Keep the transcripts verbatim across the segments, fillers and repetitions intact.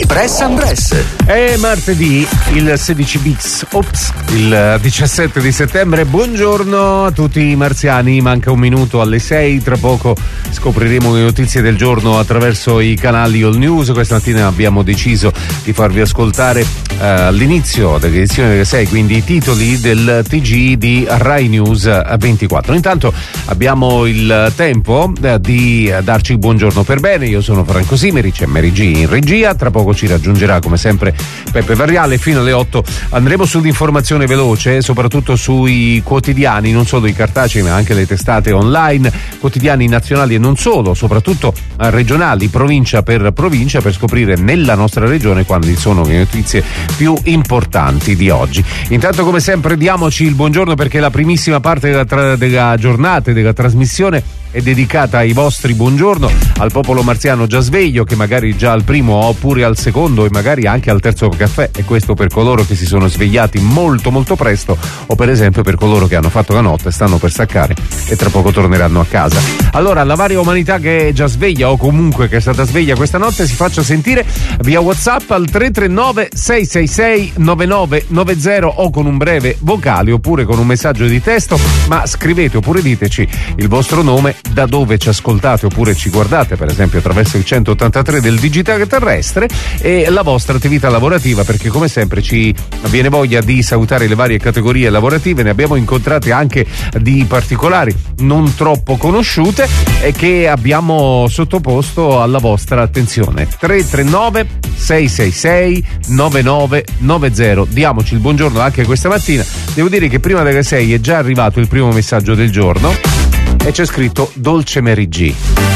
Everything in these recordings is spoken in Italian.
Press and Press. È martedì, il sedici bis, ops, il diciassette di settembre. Buongiorno a tutti i marziani, manca un minuto alle sei, tra poco scopriremo le notizie del giorno attraverso i canali All News. Questa mattina abbiamo deciso di farvi ascoltare eh, all'inizio dell'edizione delle sei, quindi i titoli del T G di Rai News ventiquattro. Intanto abbiamo il tempo eh, di darci il buongiorno per bene. Io sono Franco Simeri, c'è Mary G in regia, tra poco ci raggiungerà come sempre Peppe Variale. Fino alle otto andremo sull'informazione veloce, soprattutto sui quotidiani, non solo i cartacei ma anche le testate online, quotidiani nazionali e non solo, soprattutto regionali, provincia per provincia, per scoprire nella nostra regione quali sono le notizie più importanti di oggi. Intanto come sempre diamoci il buongiorno, perché la primissima parte della, tra- della giornata, della trasmissione, è dedicata ai vostri buongiorno, al popolo marziano già sveglio, che magari già al primo oppure al secondo e magari anche al terzo caffè, e questo per coloro che si sono svegliati molto molto presto, o per esempio per coloro che hanno fatto la notte, stanno per staccare e tra poco torneranno a casa. Allora, la varia umanità che è già sveglia o comunque che è stata sveglia questa notte si faccia sentire via WhatsApp al tre tre nove sei sei sei nove nove nove zero o con un breve vocale oppure con un messaggio di testo, ma scrivete oppure diteci il vostro nome, da dove ci ascoltate oppure ci guardate, per esempio attraverso il centottantatré del digitale terrestre, e la vostra attività lavorativa, perché come sempre ci viene voglia di salutare le varie categorie lavorative. Ne abbiamo incontrate anche di particolari non troppo conosciute e che abbiamo sottoposto alla vostra attenzione. Tre tre nove sei sei sei nove nove nove zero. Diamoci il buongiorno anche questa mattina. Devo dire che prima delle sei è già arrivato il primo messaggio del giorno e c'è scritto Dolce Mary G.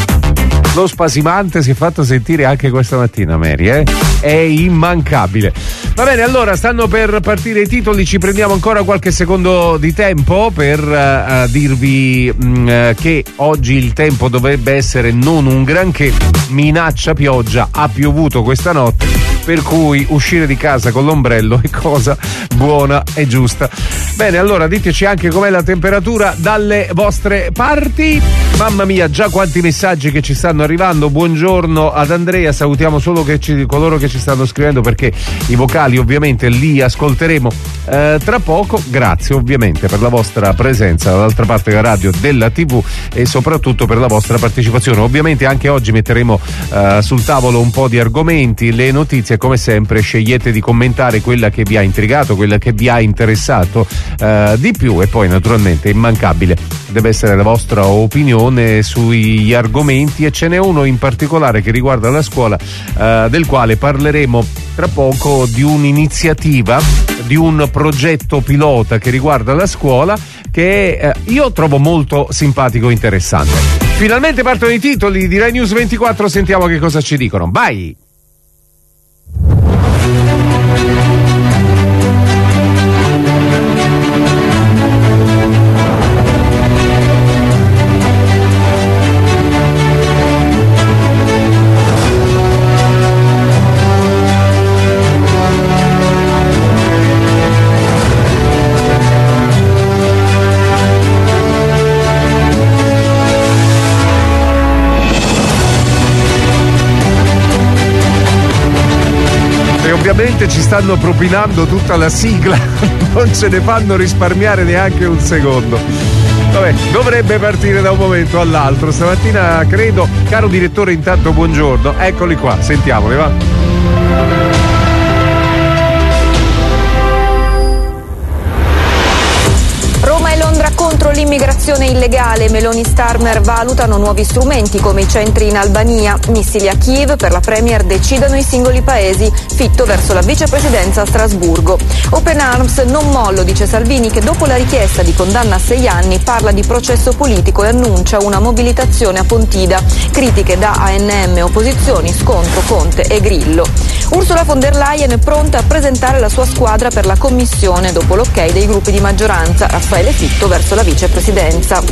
Lo spasimante si è fatto sentire anche questa mattina, Mary, eh? È immancabile. Va bene, allora stanno per partire i titoli, ci prendiamo ancora qualche secondo di tempo per uh, dirvi mh, che oggi il tempo dovrebbe essere non un granché, minaccia pioggia, ha piovuto questa notte, per cui uscire di casa con l'ombrello è cosa buona e giusta. Bene, allora diteci anche com'è la temperatura dalle vostre parti. Mamma mia, già quanti messaggi che ci stanno arrivando. Buongiorno ad Andrea, salutiamo solo che ci, coloro che ci stanno scrivendo, perché i vocali ovviamente li ascolteremo eh, tra poco. Grazie ovviamente per la vostra presenza dall'altra parte della radio, della tivù, e soprattutto per la vostra partecipazione. Ovviamente anche oggi metteremo eh, sul tavolo un po' di argomenti, le notizie. Come sempre scegliete di commentare quella che vi ha intrigato, quella che vi ha interessato eh, di più, e poi naturalmente immancabile deve essere la vostra opinione sugli argomenti, e ce n'è uno in particolare che riguarda la scuola, eh, del quale parleremo tra poco, di un'iniziativa, di un progetto pilota che riguarda la scuola che eh, io trovo molto simpatico e interessante. Finalmente partono i titoli di Rai News ventiquattro, sentiamo che cosa ci dicono. Vai! Ovviamente ci stanno propinando tutta la sigla, non ce ne fanno risparmiare neanche un secondo. Vabbè, dovrebbe partire da un momento all'altro stamattina, credo. Caro direttore, intanto buongiorno, eccoli qua, sentiamoli, va. Roma e Londra contro l'immigrazione illegale. Meloni e Starmer valutano nuovi strumenti come i centri in Albania. Missili a Kiev, per la Premier decidono i singoli paesi. Fitto verso la vicepresidenza a Strasburgo. Open Arms, non mollo, dice Salvini, che dopo la richiesta di condanna a sei anni parla di processo politico e annuncia una mobilitazione a Pontida. Critiche da A N M, opposizioni, scontro Conte e Grillo. Ursula von der Leyen è pronta a presentare la sua squadra per la commissione dopo l'ok dei gruppi di maggioranza. Raffaele Fitto verso la vicepresidenza.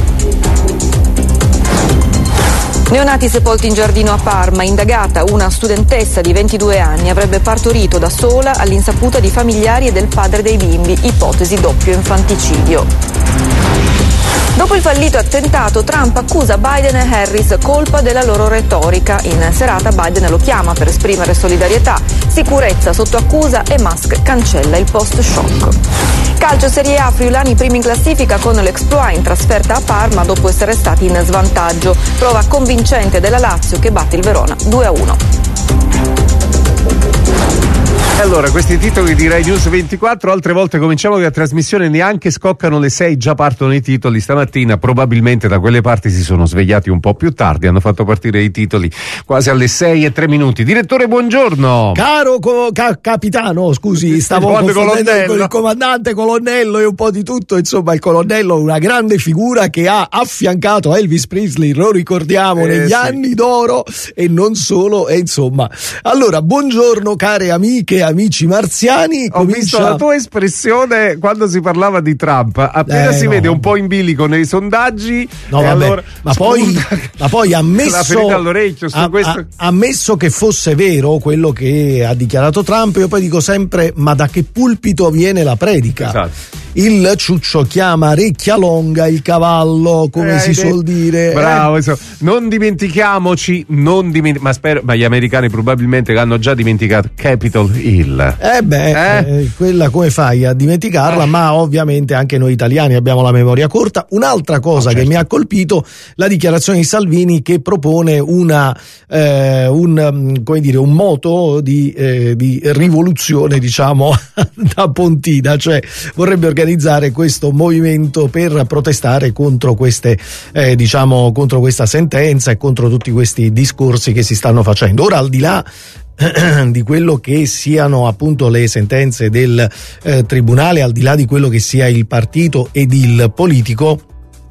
Neonati sepolti in giardino a Parma. Indagata una studentessa di ventidue anni, avrebbe partorito da sola all'insaputa di familiari e del padre dei bimbi. Ipotesi doppio infanticidio. Dopo il fallito attentato, Trump accusa Biden e Harris colpa della loro retorica. In serata Biden lo chiama per esprimere solidarietà. Sicurezza sotto accusa e Musk cancella il post-shock. Calcio Serie A, friulani primi in classifica con l'Exploit in trasferta a Parma dopo essere stati in svantaggio. Prova convincente della Lazio che batte il Verona due a uno. Allora, questi titoli di Rai News ventiquattro, altre volte cominciamo che la trasmissione neanche scoccano le sei, già partono i titoli. Stamattina probabilmente da quelle parti si sono svegliati un po' più tardi, hanno fatto partire i titoli quasi alle sei e tre minuti. Direttore, buongiorno. Caro co- ca- capitano, scusi, stavo confondendo con il comandante colonnello e un po' di tutto. Insomma, il colonnello, una grande figura che ha affiancato Elvis Presley, lo ricordiamo, eh, negli sì. anni d'oro e non solo, e insomma. Allora, buongiorno care amiche, amici marziani. Ho comincia... visto la tua espressione quando si parlava di Trump, appena eh, si no, vede un po' in bilico nei sondaggi, no, e vabbè, allora ma poi, ma poi ammesso, all'orecchio, a, questo... a, ammesso che fosse vero quello che ha dichiarato Trump, io poi dico sempre: ma da che pulpito viene la predica? Esatto. Il ciuccio chiama orecchia longa il cavallo, come eh, si suol dire. Bravo, eh? Non dimentichiamoci, non dimentichiamo, ma spero, ma gli americani probabilmente hanno già dimenticato Capitol Hill. Eh beh, eh? Eh, quella come fai a dimenticarla? Eh. Ma ovviamente anche noi italiani abbiamo la memoria corta. Un'altra cosa oh, certo. che mi ha colpito, la dichiarazione di Salvini che propone una eh, un come dire un moto di, eh, di rivoluzione, diciamo, da Pontida, cioè vorrebbe organizzare questo movimento per protestare contro queste eh, diciamo contro questa sentenza e contro tutti questi discorsi che si stanno facendo. Ora, al di là di quello che siano appunto le sentenze del eh, tribunale, al di là di quello che sia il partito ed il politico,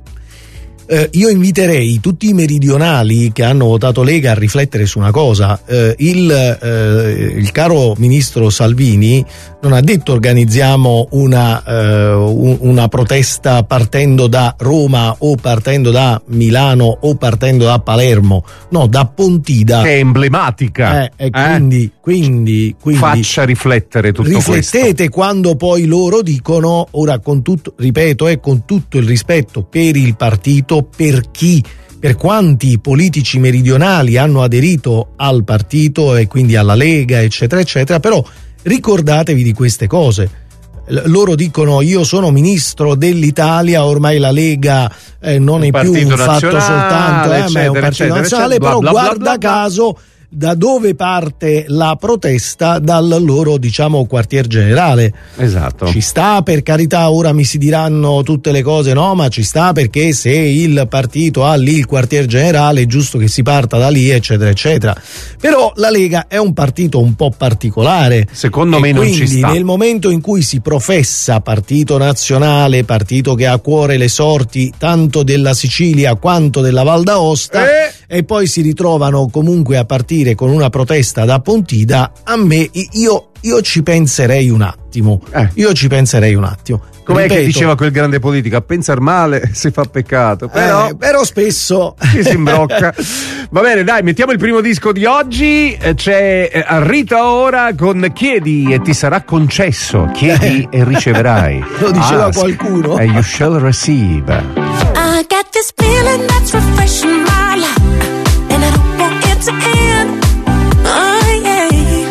Eh, io inviterei tutti i meridionali che hanno votato Lega a riflettere su una cosa. Eh, il, eh, il caro ministro Salvini non ha detto organizziamo una, eh, una protesta partendo da Roma o partendo da Milano o partendo da Palermo, no, da Pontida, che è emblematica. Eh, e quindi, eh? quindi, quindi faccia riflettere tutto riflettete questo. Riflettete quando poi loro dicono, ora con tutto, ripeto, eh, con tutto il rispetto per il partito, per chi, per quanti politici meridionali hanno aderito al partito e quindi alla Lega, eccetera eccetera, però ricordatevi di queste cose. L- loro dicono io sono ministro dell'Italia, ormai la Lega eh, non un è più un fatto soltanto, eh, ma è un partito eccetera, nazionale, eccetera, però bla, bla, guarda bla, bla, caso da dove parte la protesta? Dal loro, diciamo, quartier generale. Esatto. Ci sta, per carità, ora mi si diranno tutte le cose, no, ma ci sta perché se il partito ha lì il quartier generale è giusto che si parta da lì, eccetera eccetera. Però la Lega è un partito un po' particolare, secondo me non ci sta. Quindi nel momento in cui si professa partito nazionale, partito che ha a cuore le sorti tanto della Sicilia quanto della Val d'Aosta, eh. e poi si ritrovano comunque a partire con una protesta da Pontida, a me io, io ci penserei un attimo. Eh. Io ci penserei un attimo. Com'è Ripeto, che diceva quel grande politico? A pensar male si fa peccato, però, eh, però spesso ci si imbrocca. Va bene, dai, mettiamo il primo disco di oggi. C'è Rita Ora con Chiedi e ti sarà concesso. Chiedi eh. e riceverai. Lo diceva Ask qualcuno. And you shall receive. I got this feeling that's refreshing my life, and I don't want it to end. Oh yeah,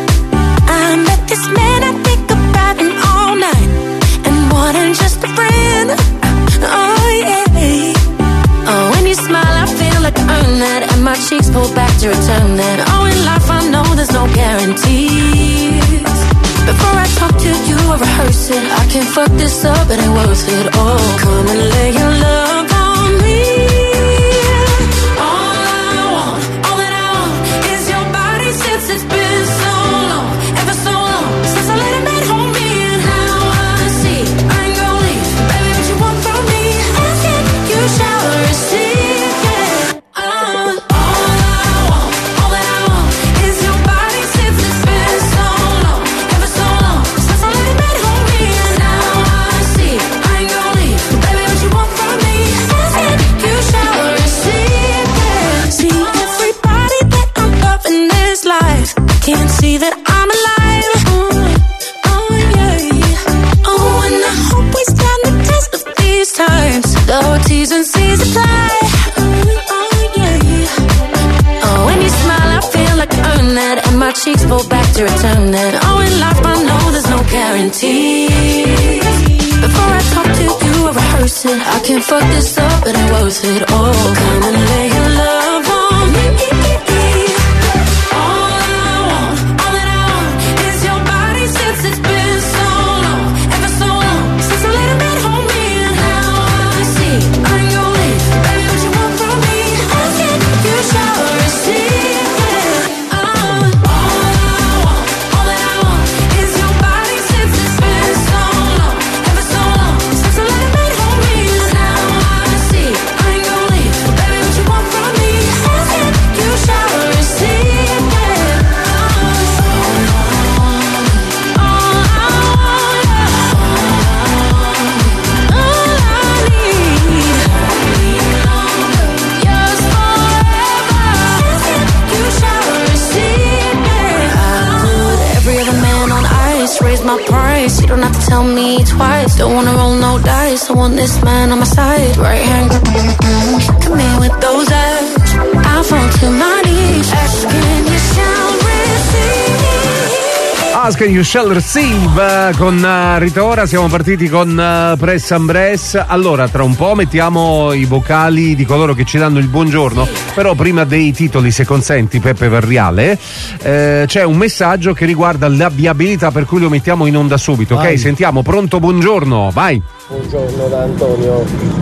I met this man, I think about him all night, and more than just a friend. Oh yeah, oh when you smile I feel like I earned that, and my cheeks pull back to return that. Oh in life I know there's no guarantees. Before I talk to you I rehearse it, I can't fuck this up, it ain't worth it. Oh come and lay your love on me. It's been so long, ever so long, since I let a man hold me, and now I see I ain't gonna leave, baby, what you want from me, ask it, you shall receive, yeah. Uh, all I want, all that I want, is your body since it's been so long, ever so long, since I let a man hold me, and now I see I ain't gonna leave, baby, what you want from me, ask it, you shall receive, yeah. See everybody that I'm loving this life, can't see that I'm alive. Oh, oh yeah. Oh, and I hope we stand the test of these times. Though T's and C's apply. Oh, oh yeah. Oh, when you smile, I feel like I earned that, and my cheeks pulled back to return that. Oh, in life I know there's no guarantee. Before I talk to you, I rehearse it. I can't fuck this up, it ain't worth it. Oh, come and lay your love on me. All I want, all that I want is your body since it's been so long, ever so long, since I let a man hold me. And now I see I ain't gon' leave, baby, what you want from me? Ask it, you shall receive it. Uh, all I want, all that I want is your body since it's been so long, ever so long, since I let a man hold me. And now I see I ain't gon' leave, baby, what you want from me? Ask it, you shall receive it. Raise my price, you don't have to tell me twice. Don't wanna roll no dice, I want this man on my side. Right hand, come in with those abs. I fall to my knees, asking you shall receive. Ask and you shall receive con uh, Rita Ora. Siamo partiti con uh, Press and Bress. Allora, tra un po' mettiamo i vocali di coloro che ci danno il buongiorno, però prima dei titoli, se consenti, Peppe Verriale, eh, c'è un messaggio che riguarda l'abbiabilità, per cui lo mettiamo in onda subito. Vai. Ok, sentiamo. Pronto, buongiorno, vai. Buongiorno da Antonio,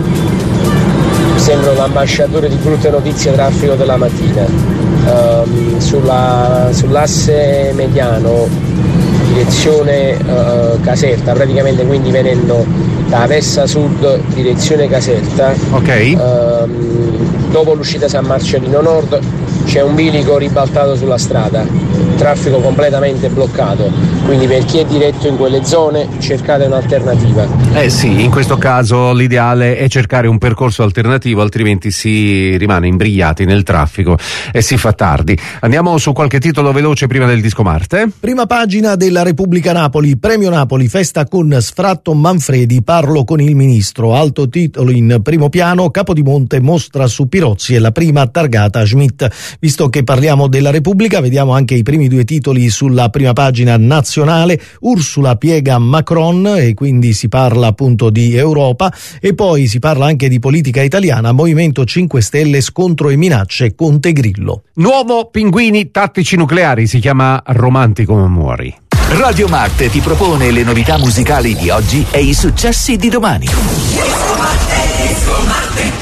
sembra l'ambasciatore di brutte notizie traffico della mattina. Um, sulla, sull'asse mediano direzione uh, Caserta, praticamente, quindi venendo da Avessa Sud direzione Caserta, ok, um, dopo l'uscita San Marcelino Nord c'è un bilico ribaltato sulla strada, traffico completamente bloccato, quindi per chi è diretto in quelle zone cercate un'alternativa. Eh sì, in questo caso l'ideale è cercare un percorso alternativo, altrimenti si rimane imbrigliati nel traffico e si fa tardi. Andiamo su qualche titolo veloce prima del Disco Marte. Prima pagina della Repubblica Napoli, Premio Napoli, festa con Sfratto Manfredi, parlo con il ministro, alto titolo in primo piano, Capodimonte mostra su Pirozzi e la prima targata Schmidt. Visto che parliamo della Repubblica, vediamo anche i primi due titoli sulla prima pagina nazionale. Ursula piega Macron e quindi si parla appunto di Europa, e poi si parla anche di politica italiana. Movimento cinque Stelle, scontro e minacce, Conte Grillo. Nuovo Pinguini tattici nucleari, si chiama Romantico ma muori. Radio Marte ti propone le novità musicali di oggi e i successi di domani. Disco Marte, Disco Marte.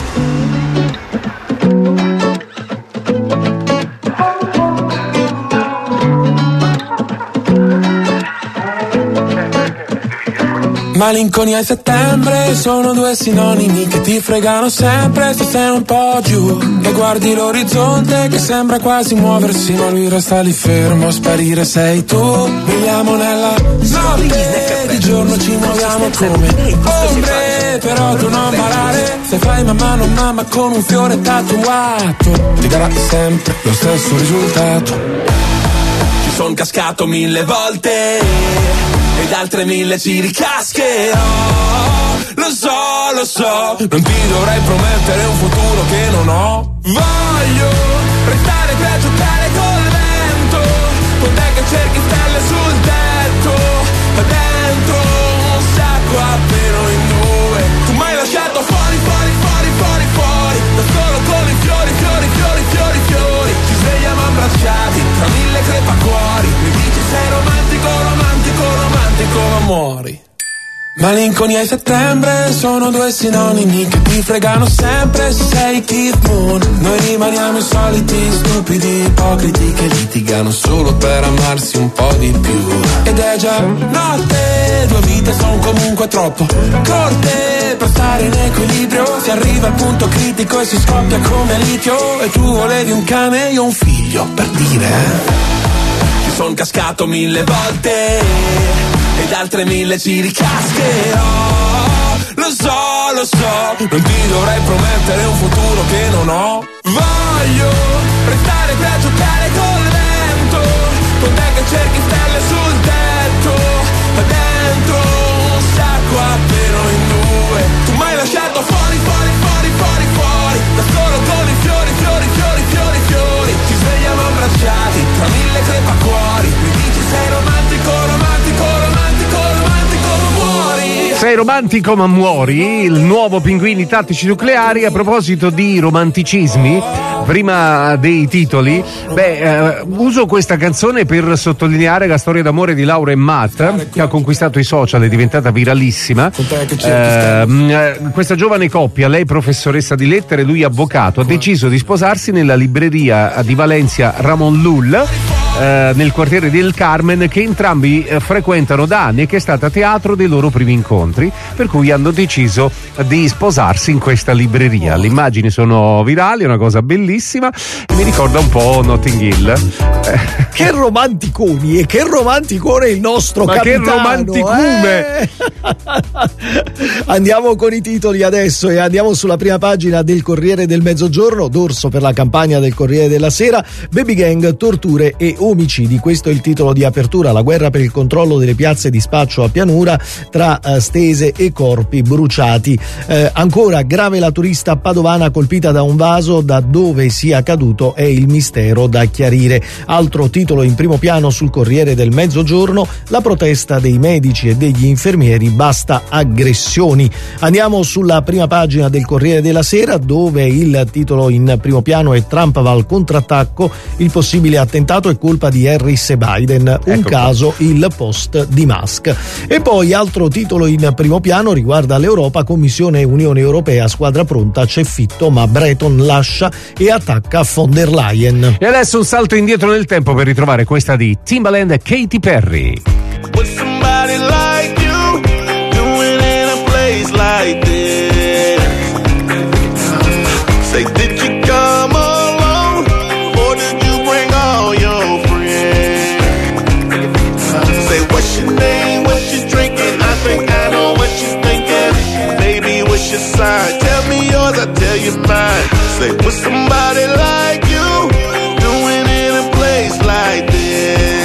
Malinconia e settembre sono due sinonimi che ti fregano sempre se sei un po' giù e guardi l'orizzonte che sembra quasi muoversi, ma lui resta lì fermo, sparire sei tu. Viviamo nella notte, di giorno ci muoviamo come ombre, però tu non ballare, se fai mamma non mamma con un fiore tatuato ti darà sempre lo stesso risultato. Ci son cascato mille volte ed altre mille ci ricascherò. Lo so, lo so, non ti dovrei promettere un futuro che non ho. Voglio restare qui a giocare col vento, con te che cerchi stelle sul tetto, ma dentro un sacco appena in due. Tu m'hai lasciato fuori, fuori, fuori, fuori, fuori, da solo con i fiori, fiori, fiori, fiori, fiori. Ci svegliamo abbracciati tra mille crepacuori. Mi dici sei romantico, romantico, romantico, ma muori. Malinconia e settembre sono due sinonimi che ti fregano sempre se sei Keith Moon. Noi rimaniamo i soliti stupidi ipocriti che litigano solo per amarsi un po' di più. Ed è già notte, due vite son comunque troppo corte per stare in equilibrio. Si arriva al punto critico e si scoppia come litio. E tu volevi un cane, io un figlio, per dire. Ci son cascato mille volte ed altre mille ci ricascherò. Lo so, lo so, non ti dovrei promettere un futuro che non ho. Voglio restare qui a giocare col vento, con te che cerchi stelle sul tetto, ma dentro un sacco appena in due. Tu m'hai lasciato fuori, fuori, fuori, fuori, fuori, da solo con i fiori, fiori, fiori, fiori, fiori. Ci svegliamo abbracciati tra mille crepacuori. Sei romantico ma muori, il nuovo Pinguini Tattici Nucleari. A proposito di romanticismi, prima dei titoli, beh, eh, uso questa canzone per sottolineare la storia d'amore di Laura e Matt, che ha conquistato i social, è diventata viralissima. Eh, questa giovane coppia, lei professoressa di lettere, lui avvocato, ha deciso di sposarsi nella libreria di Valencia Ramon Llull, eh, nel quartiere del Carmen, che entrambi eh, frequentano da anni e che è stata teatro dei loro primi incontri, per cui hanno deciso di sposarsi in questa libreria. Le immagini sono virali, è una cosa bellissima, mi ricorda un po' Notting Hill. Eh. Che romanticoni, e che romanticone il nostro Ma capitano, che romanticume! Eh? Andiamo con i titoli adesso e andiamo sulla prima pagina del Corriere del Mezzogiorno, dorso per la campagna del Corriere della Sera. Baby gang, torture e omicidi, questo è il titolo di apertura. La guerra per il controllo delle piazze di spaccio a Pianura, tra uh, stese e corpi bruciati. Eh, ancora grave la turista padovana colpita da un vaso, da dove sia caduto è il mistero da chiarire. Altro titolo in primo piano sul Corriere del Mezzogiorno, la protesta dei medici e degli infermieri, basta aggressioni. Andiamo sulla prima pagina del Corriere della Sera, dove il titolo in primo piano è Trump va al contrattacco, il possibile attentato è colpa di Harris e Biden, un ecco caso il post di Musk. E poi altro titolo in primo piano riguarda l'Europa, Commissione e Unione Europea, squadra pronta, c'è Fitto ma Breton lascia e attacca von der Leyen. E adesso un salto indietro nel tempo per ritrovare questa di Timbaland e Katy Perry. With somebody like you doing in a place like this, say did you come alone or did you bring all your friends? Say what's your name, what you drinking, I think I know what you thinking. Baby, what's your sign, tell me yours, I tell you mine. Say with somebody like you doing in a place like this.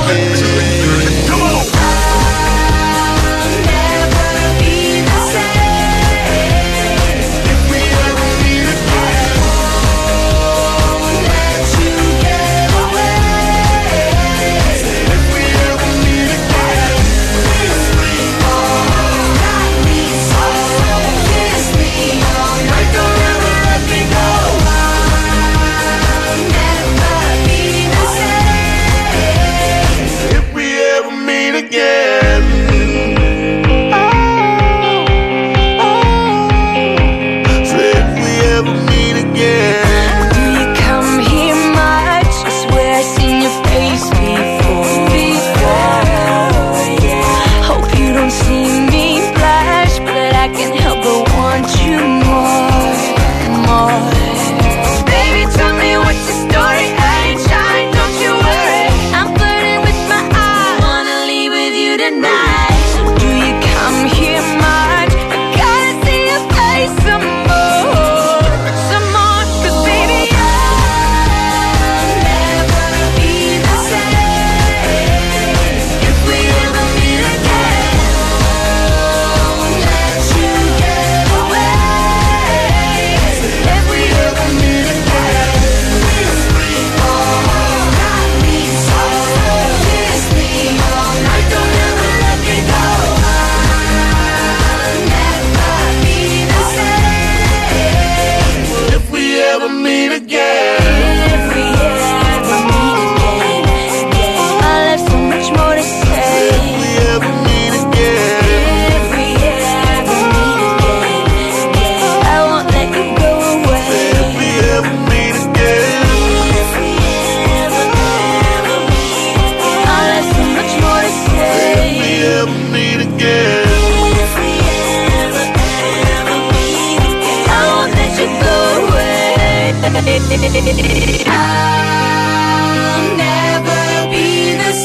I'll never be the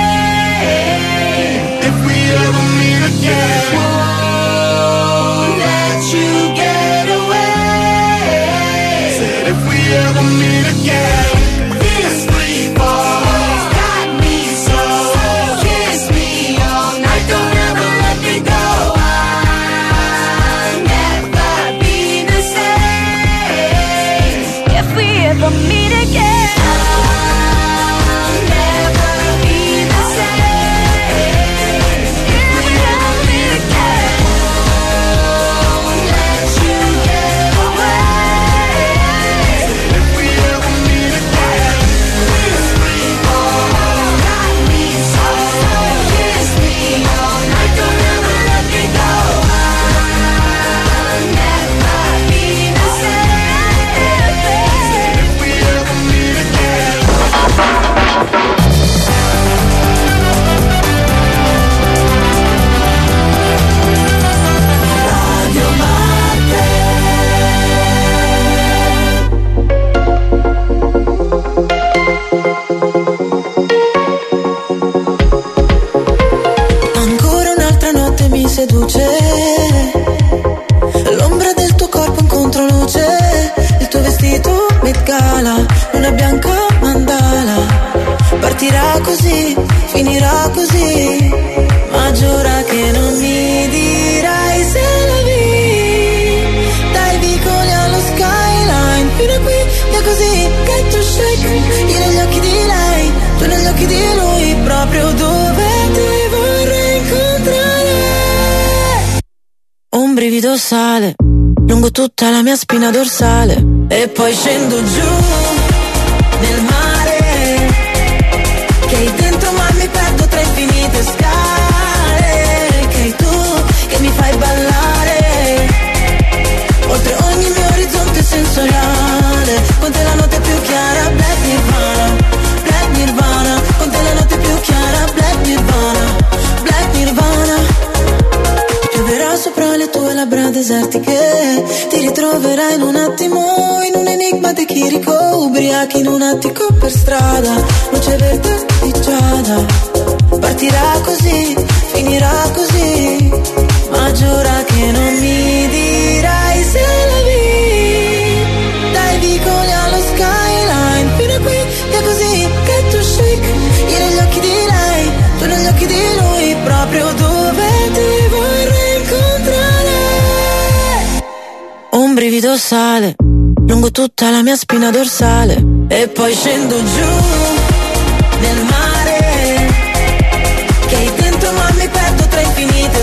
same if we ever meet again. Won't let you get away. Said if we ever meet again, this free fall got me so. Kiss me all night, don't ever let me go. I'll never be the same if we ever meet again. I'll never be the same if we ever meet again. finirà così, ma giura che non mi dirai se la vi. Dai vicoli allo skyline, fino a qui è così, get to shake. Io negli occhi di lei, tu negli occhi di lui, proprio dove ti vorrei incontrare. Un brivido sale lungo tutta la mia spina dorsale e poi scendo giù nel mare, che hai dentro ma mi perdo tra infinite scale, che hai tu che mi fai ballare oltre ogni mio orizzonte sensoriale, con te la notte più chiara, Black Nirvana, Black Nirvana, con te la notte più chiara, Black Nirvana, Black Nirvana. Pioverà sopra le tue labbra desertiche, ti ritroverai in un attimo in un enigma di Chirico, ubriachi in un attico per strada, luce verde di giada. Partirà così, finirà così, ma giura che non mi dirai se la vi. Dai vicoli allo skyline, fino a qui è così, get to shake. Io negli occhi di lei, tu negli occhi di lui, proprio dove ti vorrei incontrare. Un brivido sale lungo tutta la mia spina dorsale e poi scendo giù nel mare, che hai dentro ma mi perdo tra infinite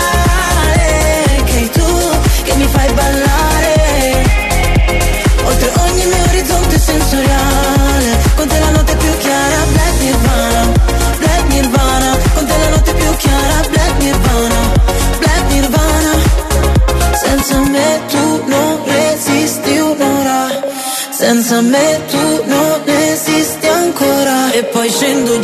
scale, che hai tu che mi fai ballare oltre ogni mio orizzonte sensoriale, con te la notte più chiara, Black Nirvana, Black Nirvana, con te la notte più chiara, Black Nirvana, Black Nirvana. Senza me tu non resisti un'ora, senza me tu non esisti ancora. E poi scendo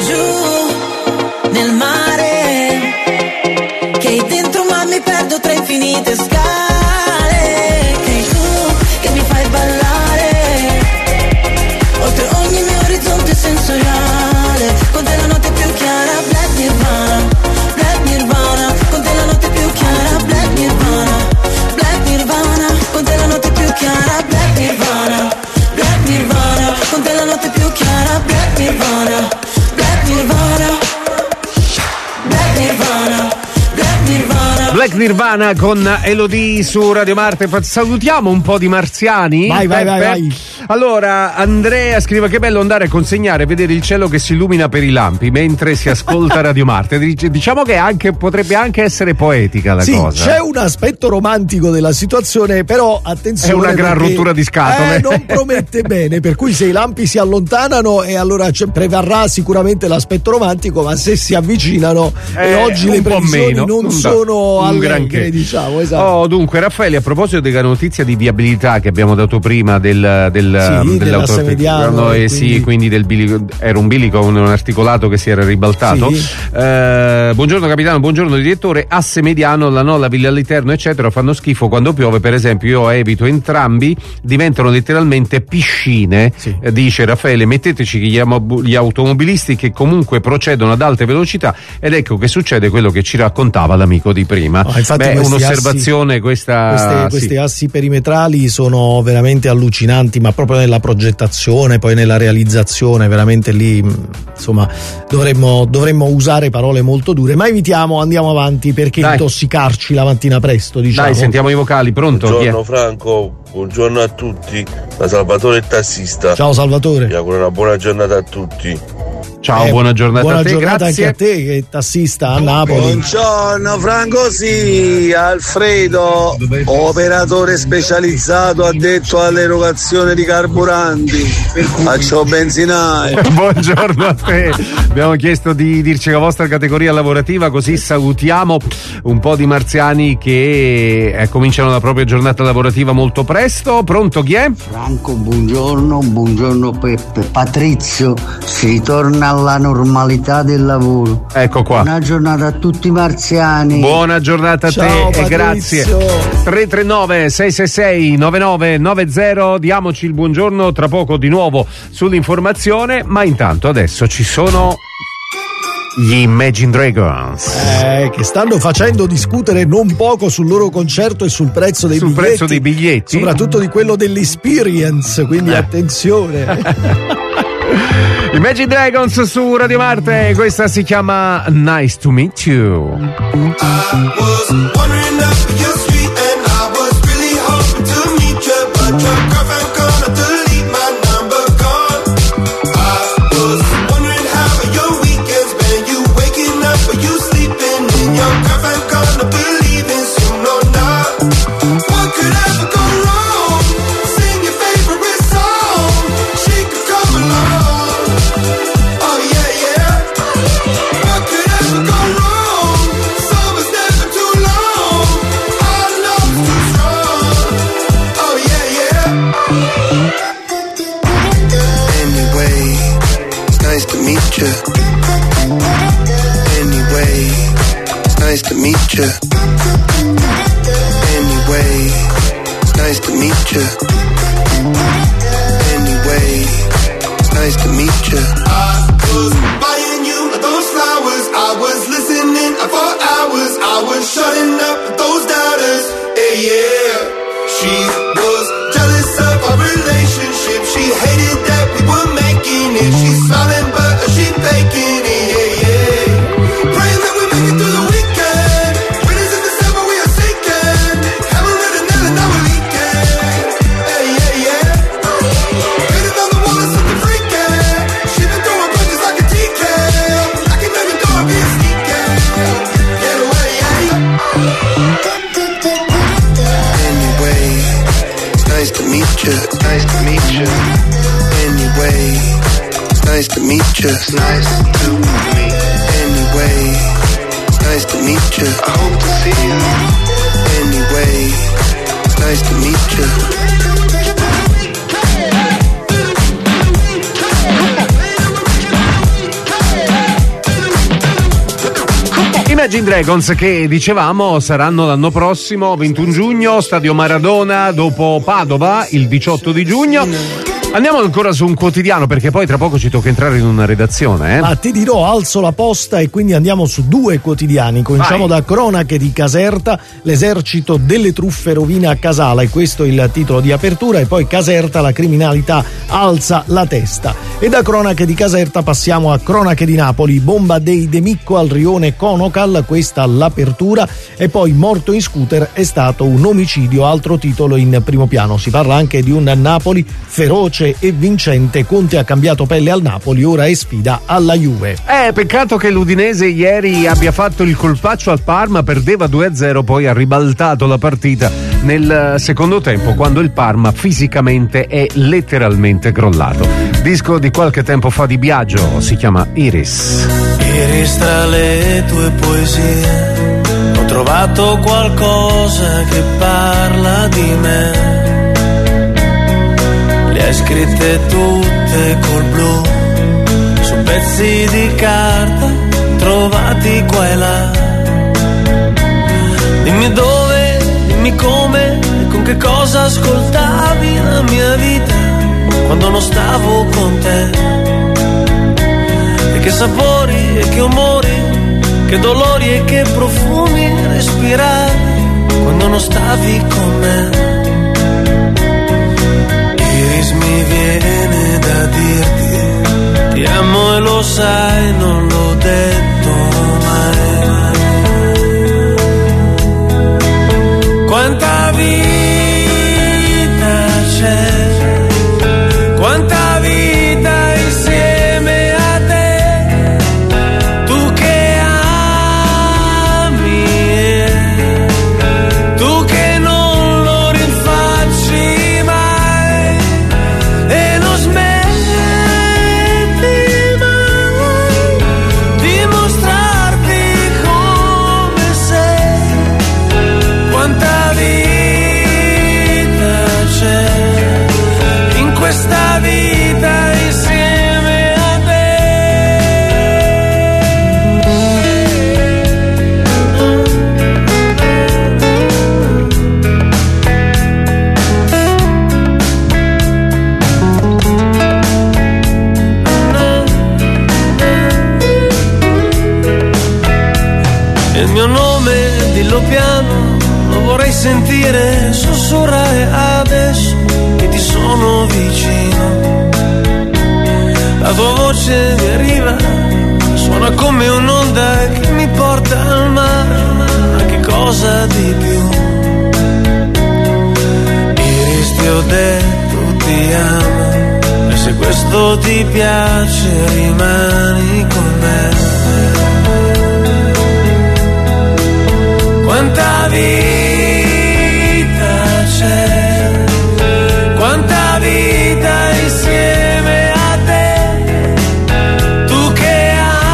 giù nel mare, che hai dentro ma mi perdo tra infinite scale, che hai tu che mi fai ballare oltre ogni mio orizzonte sensoriale, con te la notte più chiara, Black Nirvana, Black Nirvana, con te la notte più chiara, Black Nirvana, Black Nirvana, con te la notte più chiara, Black Nirvana, Black Nirvana, con te la notte più chiara, Black Nirvana, Black Nirvana, Black Nirvana, Black Nirvana. Black Nirvana con Elodie su Radio Marte. Salutiamo un po' di marziani. Vai, vai, vai, vai. Allora, Andrea scrive: che bello andare a consegnare e vedere il cielo che si illumina per i lampi mentre si ascolta Radio Marte. Diciamo che anche, potrebbe anche essere poetica la sì, cosa. C'è un aspetto romantico della situazione, però attenzione, è una gran perché, rottura di scatole. Eh, non promette bene, per cui se i lampi si allontanano e allora prevarrà sicuramente l'aspetto romantico, ma se si avvicinano eh, e oggi le previsioni non, non sono allegre, diciamo, esatto. Oh, dunque Raffaele, a proposito della notizia di viabilità che abbiamo dato prima del, del sì, dell'asse mediano, eh, quindi... sì, quindi del bilico, era un bilico, un, un articolato che si era ribaltato. Sì. Eh, buongiorno capitano, buongiorno direttore. Asse mediano, la Nolla, Villa Literno eccetera fanno schifo quando piove, per esempio io evito entrambi, diventano letteralmente piscine, sì. eh, dice Raffaele. Metteteci gli, am- gli automobilisti che comunque procedono ad alte velocità, ed ecco che succede quello che ci raccontava l'amico di prima. No, infatti Beh, un'osservazione assi, questa queste, sì. questi assi perimetrali sono veramente allucinanti, ma proprio nella progettazione, poi nella realizzazione, veramente lì insomma dovremmo, dovremmo usare parole molto dure, ma evitiamo, andiamo avanti, perché Dai. intossicarci la mattina presto, diciamo. Dai, sentiamo i vocali. Pronto? Buongiorno Franco, buongiorno a tutti, da Salvatore il tassista. Ciao Salvatore. Vi auguro una buona giornata a tutti. Ciao, eh, buona giornata buona a te, giornata grazie. anche a te che è tassista a Napoli. Buongiorno Franco, sì, Alfredo, operatore specializzato addetto all'erogazione di carburanti, faccio benzinaio. Buongiorno a te, abbiamo chiesto di dirci la vostra categoria lavorativa, così salutiamo un po' di marziani che eh, cominciano la propria giornata lavorativa molto presto. Pronto, chi è? Franco, buongiorno, buongiorno Peppe. Patrizio, si ritorna alla normalità del lavoro. Ecco qua. Buona giornata a tutti i marziani. Buona giornata a Ciao, te e grazie. tre tre nove sei sei sei nove nove nove zero, diamoci il buongiorno tra poco di nuovo sull'informazione, ma intanto adesso ci sono gli Imagine Dragons, eh, che stanno facendo discutere non poco sul loro concerto e sul prezzo dei sul biglietti, prezzo dei biglietti, soprattutto di quello dell'Experience, quindi eh. attenzione. Imagine Dragons su Radio Marte, questa si chiama Nice to Meet You. I was wondering up your street and I was really hoping to meet you, but your girlfriend gonna delete my number, gone. I was wondering how your weekends been, you waking up or you sleeping in, your girlfriend gonna believe in soon or not. What could ever go wrong? Sing your favorite song, she could come along. Oh yeah, yeah. What could ever go wrong? Summer's never too long. Our love's too strong. Oh yeah, yeah. Anyway, it's nice to meet you. Anyway, it's nice to meet you. Anyway, it's nice to meet you. Anyway, it's nice to meet you. I was buying you those flowers. I was listening for hours. I was shutting up those doubters. Hey, yeah. She was jealous of our relationship. She hated that we were making it. She's smiling, but she faking it. Yeah, yeah. Praying that we make it through the weekend. Winners in December, we are sinking. Haven't read a nail and now we're leaking. Hey, yeah, yeah. Painted on the wall is something freaking. She been throwing punches like a T K. I can never do it being sneaky. Get away, yeah. Anyway, it's nice to meet you. It's nice to meet you. Anyway, it's nice to meet you. It's nice to meet me. Anyway, it's nice to meet you. I hope to see you. Anyway, it's nice to meet you. Imagine Dragons, che dicevamo saranno l'anno prossimo, ventuno giugno, Stadio Maradona, dopo Padova il diciotto di giugno. Andiamo ancora su un quotidiano, perché poi tra poco ci tocca entrare in una redazione, eh? Ma ti dirò, alzo la posta e quindi andiamo su due quotidiani. Cominciamo Vai. da Cronache di Caserta, l'esercito delle truffe rovina Casala, e questo è il titolo di apertura, e poi Caserta, la criminalità alza la testa. E da Cronache di Caserta passiamo a Cronache di Napoli, bomba dei De Micco al rione Conocal, questa l'apertura, e poi morto in scooter è stato un omicidio, altro titolo in primo piano. Si parla anche di un Napoli feroce e vincente. Conte ha cambiato pelle al Napoli, ora è sfida alla Juve. Eh, peccato che l'Udinese ieri abbia fatto il colpaccio al Parma, perdeva due a zero, poi ha ribaltato la partita nel secondo tempo, quando il Parma fisicamente è letteralmente crollato. Disco di qualche tempo fa di Biagio, si chiama Iris. Iris, tra le tue poesie ho trovato qualcosa che parla di me. Le hai scritte tutte col blu su pezzi di carta trovati qua e là. Dimmi dove, dimmi come e con che cosa ascoltavi la mia vita quando non stavo con te. E che sapori e che umori, che dolori e che profumi respiravi quando non stavi con me. Iris, mi viene da dirti ti amo e lo sai, non l'ho detto mai. Quanta vita c'è, quanta vita insieme a te, tu che ami, tu che non lo rinfacci mai e non smetti mai di mostrarti come sei. Quanta vita c'è in questa vita insieme a te. Il mio nome, dillo piano, lo vorrei sentire sussurrare adesso che ti sono vicino. La tua voce mi arriva, suona come un'onda che mi porta al mare, ma che cosa di più? Iris, ti ho detto ti amo, e se questo ti piace rimani con me. Quanta vita c'è, quanta vita insieme a te, tu che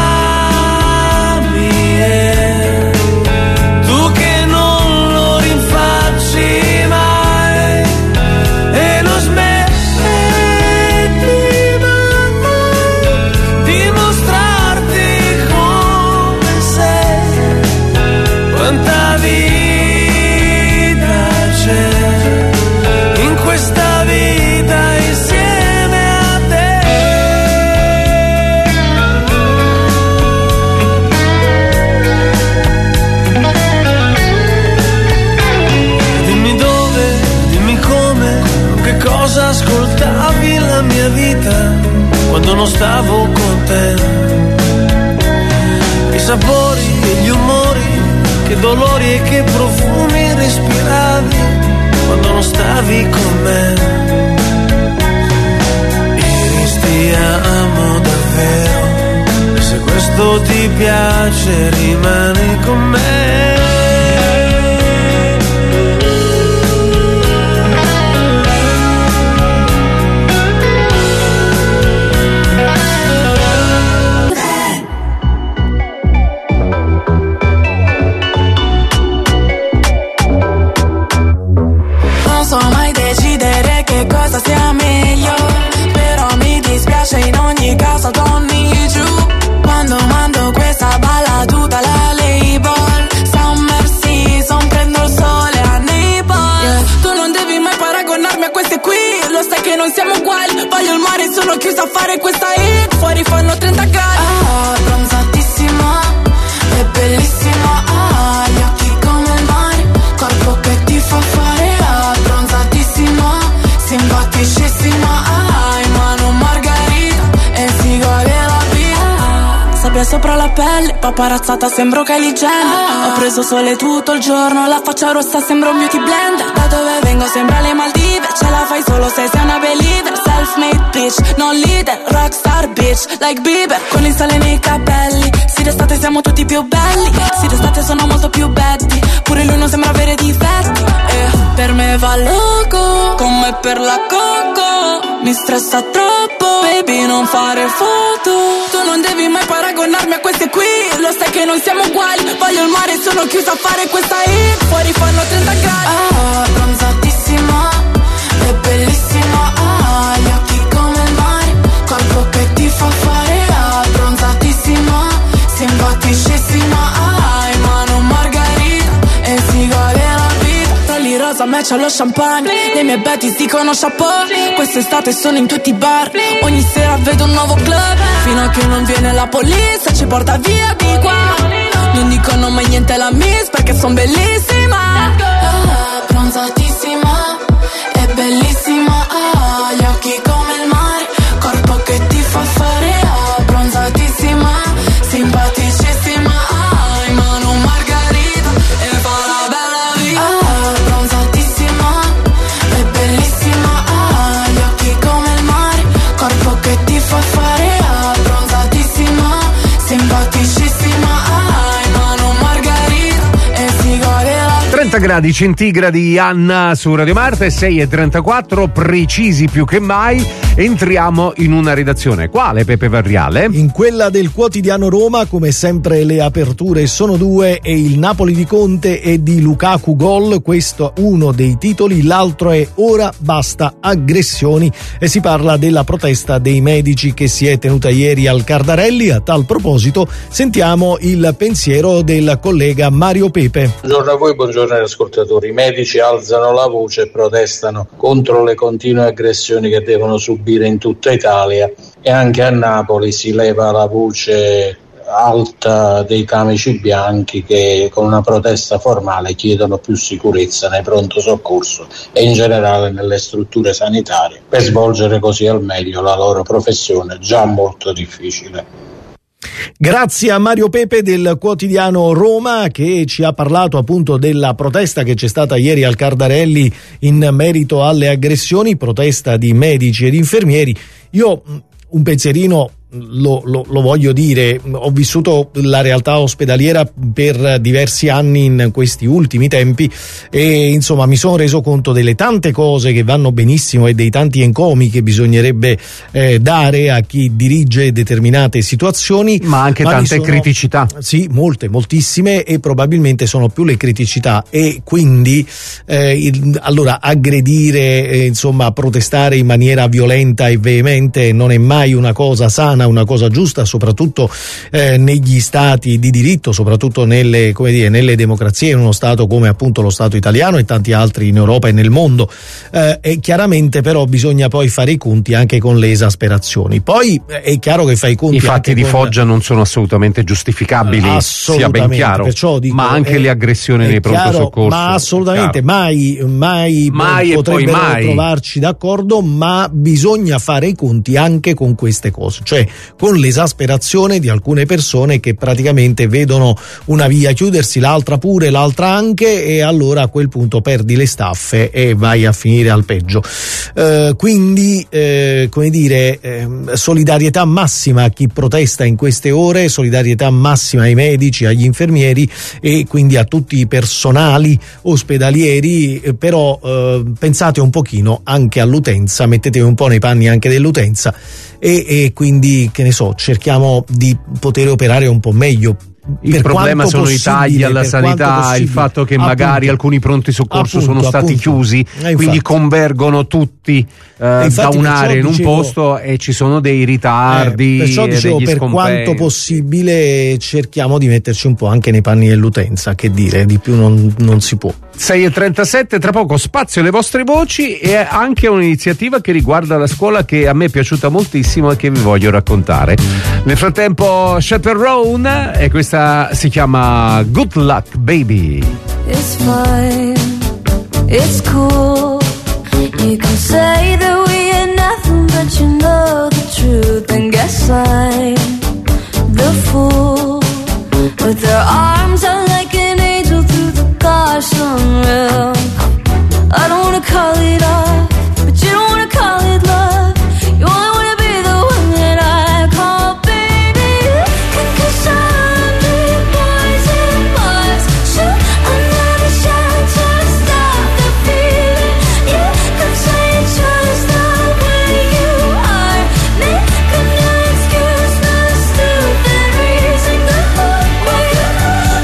ami e tu che non lo rinfacci mai e non smetti mai di mostrarti come sei. Quanta vita c'è in questa vita insieme a te. Dimmi dove, dimmi come, che cosa ascoltavi la mia vita quando non stavo con te. I sapori e gli umori, che dolori e che profumi respiravi quando non stavi con me. Iris, ti amo davvero, e se questo ti piace rimani con me. Cosa sia meglio, però mi dispiace in ogni caso torni giù quando mando questa balladuta alla label. Summer season, prendo il sole a Naples, yeah. Tu non devi mai paragonarmi a queste qui, lo sai che non siamo uguali. Voglio il mare, sono chiusa a fare questa hit, fuori fanno trenta gradi. Ah, bronzatissima, è bellissima, ah, gli occhi come il mare, corpo che ti fa fare, ah, bronzatissima, simpaticissima, ah, in mano margarita e si gode la vita. Sabbia sopra la pelle, paparazzata sembro Kylie Jenner. Ho preso sole tutto il giorno, la faccia rossa sembra un beauty blender. Da dove vengo sembra le Maldive, ce la fai solo se sei una believer. Self-made bitch, non leader, rockstar bitch, like Bieber. Con il sale nei capelli, sì d'estate siamo tutti più belli, sì d'estate sono molto più betty, pure lui non sembra avere difetti. E per me va loco, come per la coco, mi stressa troppo, baby non fare foto. Tu non devi mai paragonarmi a queste qui, lo sai che non siamo uguali. Voglio il mare, sono chiusa a fare questa hit, fuori fanno trenta gradi. Ah, bronzatissima, è bellissima, ah, gli occhi come il mare, corpo che ti fa fare, ah, bronzatissima, simpaticissima, ah, in mano margarita e si gode la vita. Rolli rosa match allo champagne, le mie betties dicono chapeau. Quest'estate sono in tutti i bar, ogni sera vedo un nuovo club, fino a che non viene la polizia ci porta via di qua. Non dicono mai niente alla miss perché son bellissima, ah, bronzatissima, è bellissima, ah, gli occhi come il mare, corpo che ti fa fare, ah, bronzatissima, simpaticissima, ah, in mano margarita e fa la bella vita. Ah, bronzatissima, è bellissima, ah, gli occhi come il mare, corpo che ti fa fare, ah, bronzatissima, simpaticissima, ah, in mano margarita e si gode la trenta gradi centigradi, Anna su Radio Marte, sei e trentaquattro, precisi più che mai. Entriamo in una redazione. Quale, Pepe Varriale? In quella del Quotidiano Roma, come sempre le aperture sono due, e il Napoli di Conte e di Lukaku gol, questo uno dei titoli, l'altro è ora basta aggressioni, e si parla della protesta dei medici che si è tenuta ieri al Cardarelli. A tal proposito sentiamo il pensiero del collega Mario Pepe. Buongiorno a voi, buongiorno agli ascoltatori. I medici alzano la voce e protestano contro le continue aggressioni che devono subire in tutta Italia, e anche a Napoli si leva la voce alta dei camici bianchi che con una protesta formale chiedono più sicurezza nei pronto soccorso e in generale nelle strutture sanitarie per svolgere così al meglio la loro professione già molto difficile. Grazie a Mario Pepe del quotidiano Roma, che ci ha parlato appunto della protesta che c'è stata ieri al Cardarelli in merito alle aggressioni, protesta di medici ed infermieri. Io un pensierino Lo, lo, lo voglio dire, ho vissuto la realtà ospedaliera per diversi anni in questi ultimi tempi e insomma mi sono reso conto delle tante cose che vanno benissimo e dei tanti encomi che bisognerebbe eh, dare a chi dirige determinate situazioni, ma anche ma tante sono, criticità. Sì, molte, moltissime, e probabilmente sono più le criticità, e quindi eh, il, allora aggredire, eh, insomma protestare in maniera violenta e veemente non è mai una cosa sana, una cosa giusta, soprattutto eh, negli stati di diritto, soprattutto nelle, come dire, nelle democrazie, in uno stato come appunto lo Stato italiano e tanti altri in Europa e nel mondo. Eh, e chiaramente però bisogna poi fare i conti anche con le esasperazioni. Poi eh, è chiaro che fai i conti. I fatti di con... Foggia non sono assolutamente giustificabili, sia ben chiaro, perciò dico, ma anche è, le aggressioni nei pronto chiaro, soccorso. Ma assolutamente, mai, mai, mai potrebbero mai. trovarci d'accordo, ma bisogna fare i conti anche con queste cose, cioè con l'esasperazione di alcune persone che praticamente vedono una via chiudersi, l'altra pure, l'altra anche, e allora a quel punto perdi le staffe e vai a finire al peggio. Eh, quindi eh, come dire, eh, solidarietà massima a chi protesta in queste ore, solidarietà massima ai medici, agli infermieri e quindi a tutti i personali ospedalieri, eh, però eh, pensate un pochino anche all'utenza, mettetevi un po' nei panni anche dell'utenza e, e quindi, che ne so, cerchiamo di poter operare un po' meglio. Il problema sono i tagli alla sanità, il fatto che magari appunto, alcuni pronti soccorso appunto, sono stati appunto. chiusi, eh, quindi convergono tutti eh, da un'area in un dicevo, posto e ci sono dei ritardi. Eh, perciò dicevo, degli per scompensi. Quanto possibile cerchiamo di metterci un po' anche nei panni dell'utenza, che dire, di più non, non si può. sei e trentasette, tra poco spazio alle vostre voci e anche un'iniziativa che riguarda la scuola che a me è piaciuta moltissimo e che vi voglio raccontare. Nel frattempo Chaperone, e questa si chiama Good Luck Baby. It's fine, it's cool. You can say that we ain't nothing, but you know the truth. And guess I'm the fool. With their arms out like an angel through the gosh unreal. I don't wanna call it off, but you don't wanna call it love. You only wanna be the one that I call baby. Cause I'm big boys and boys shoot another shot to stop the feeling. You could say just the way you are. Make a new excuse, no stupid reason. Good luck, baby.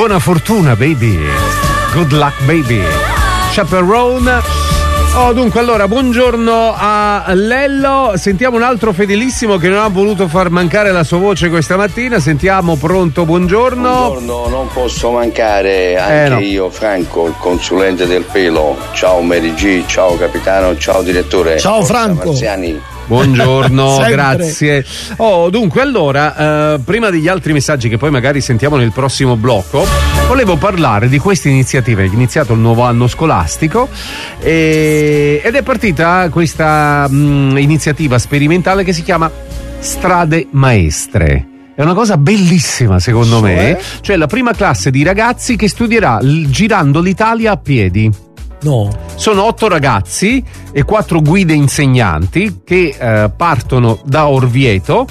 Buona fortuna, baby. Good luck, baby. Chaperone. Oh, dunque, allora, buongiorno a Lello. Sentiamo un altro fedelissimo che non ha voluto far mancare la sua voce questa mattina. Sentiamo, pronto, buongiorno. Buongiorno, non posso mancare anche Eh, no. io, Franco, il consulente del pelo. Ciao Mary G, ciao capitano, ciao direttore. Ciao, Forza Franco. Marziani. Buongiorno, Sempre. grazie. Oh, dunque, allora, eh, prima degli altri messaggi che poi magari sentiamo nel prossimo blocco, volevo parlare di questa iniziativa. È iniziato il nuovo anno scolastico e- ed è partita questa mh, iniziativa sperimentale che si chiama Strade Maestre. È una cosa bellissima, secondo Cioè? me. Cioè, la prima classe di ragazzi che studierà l- girando l'Italia a piedi. No. Sono otto ragazzi e quattro guide insegnanti che eh, partono da Orvieto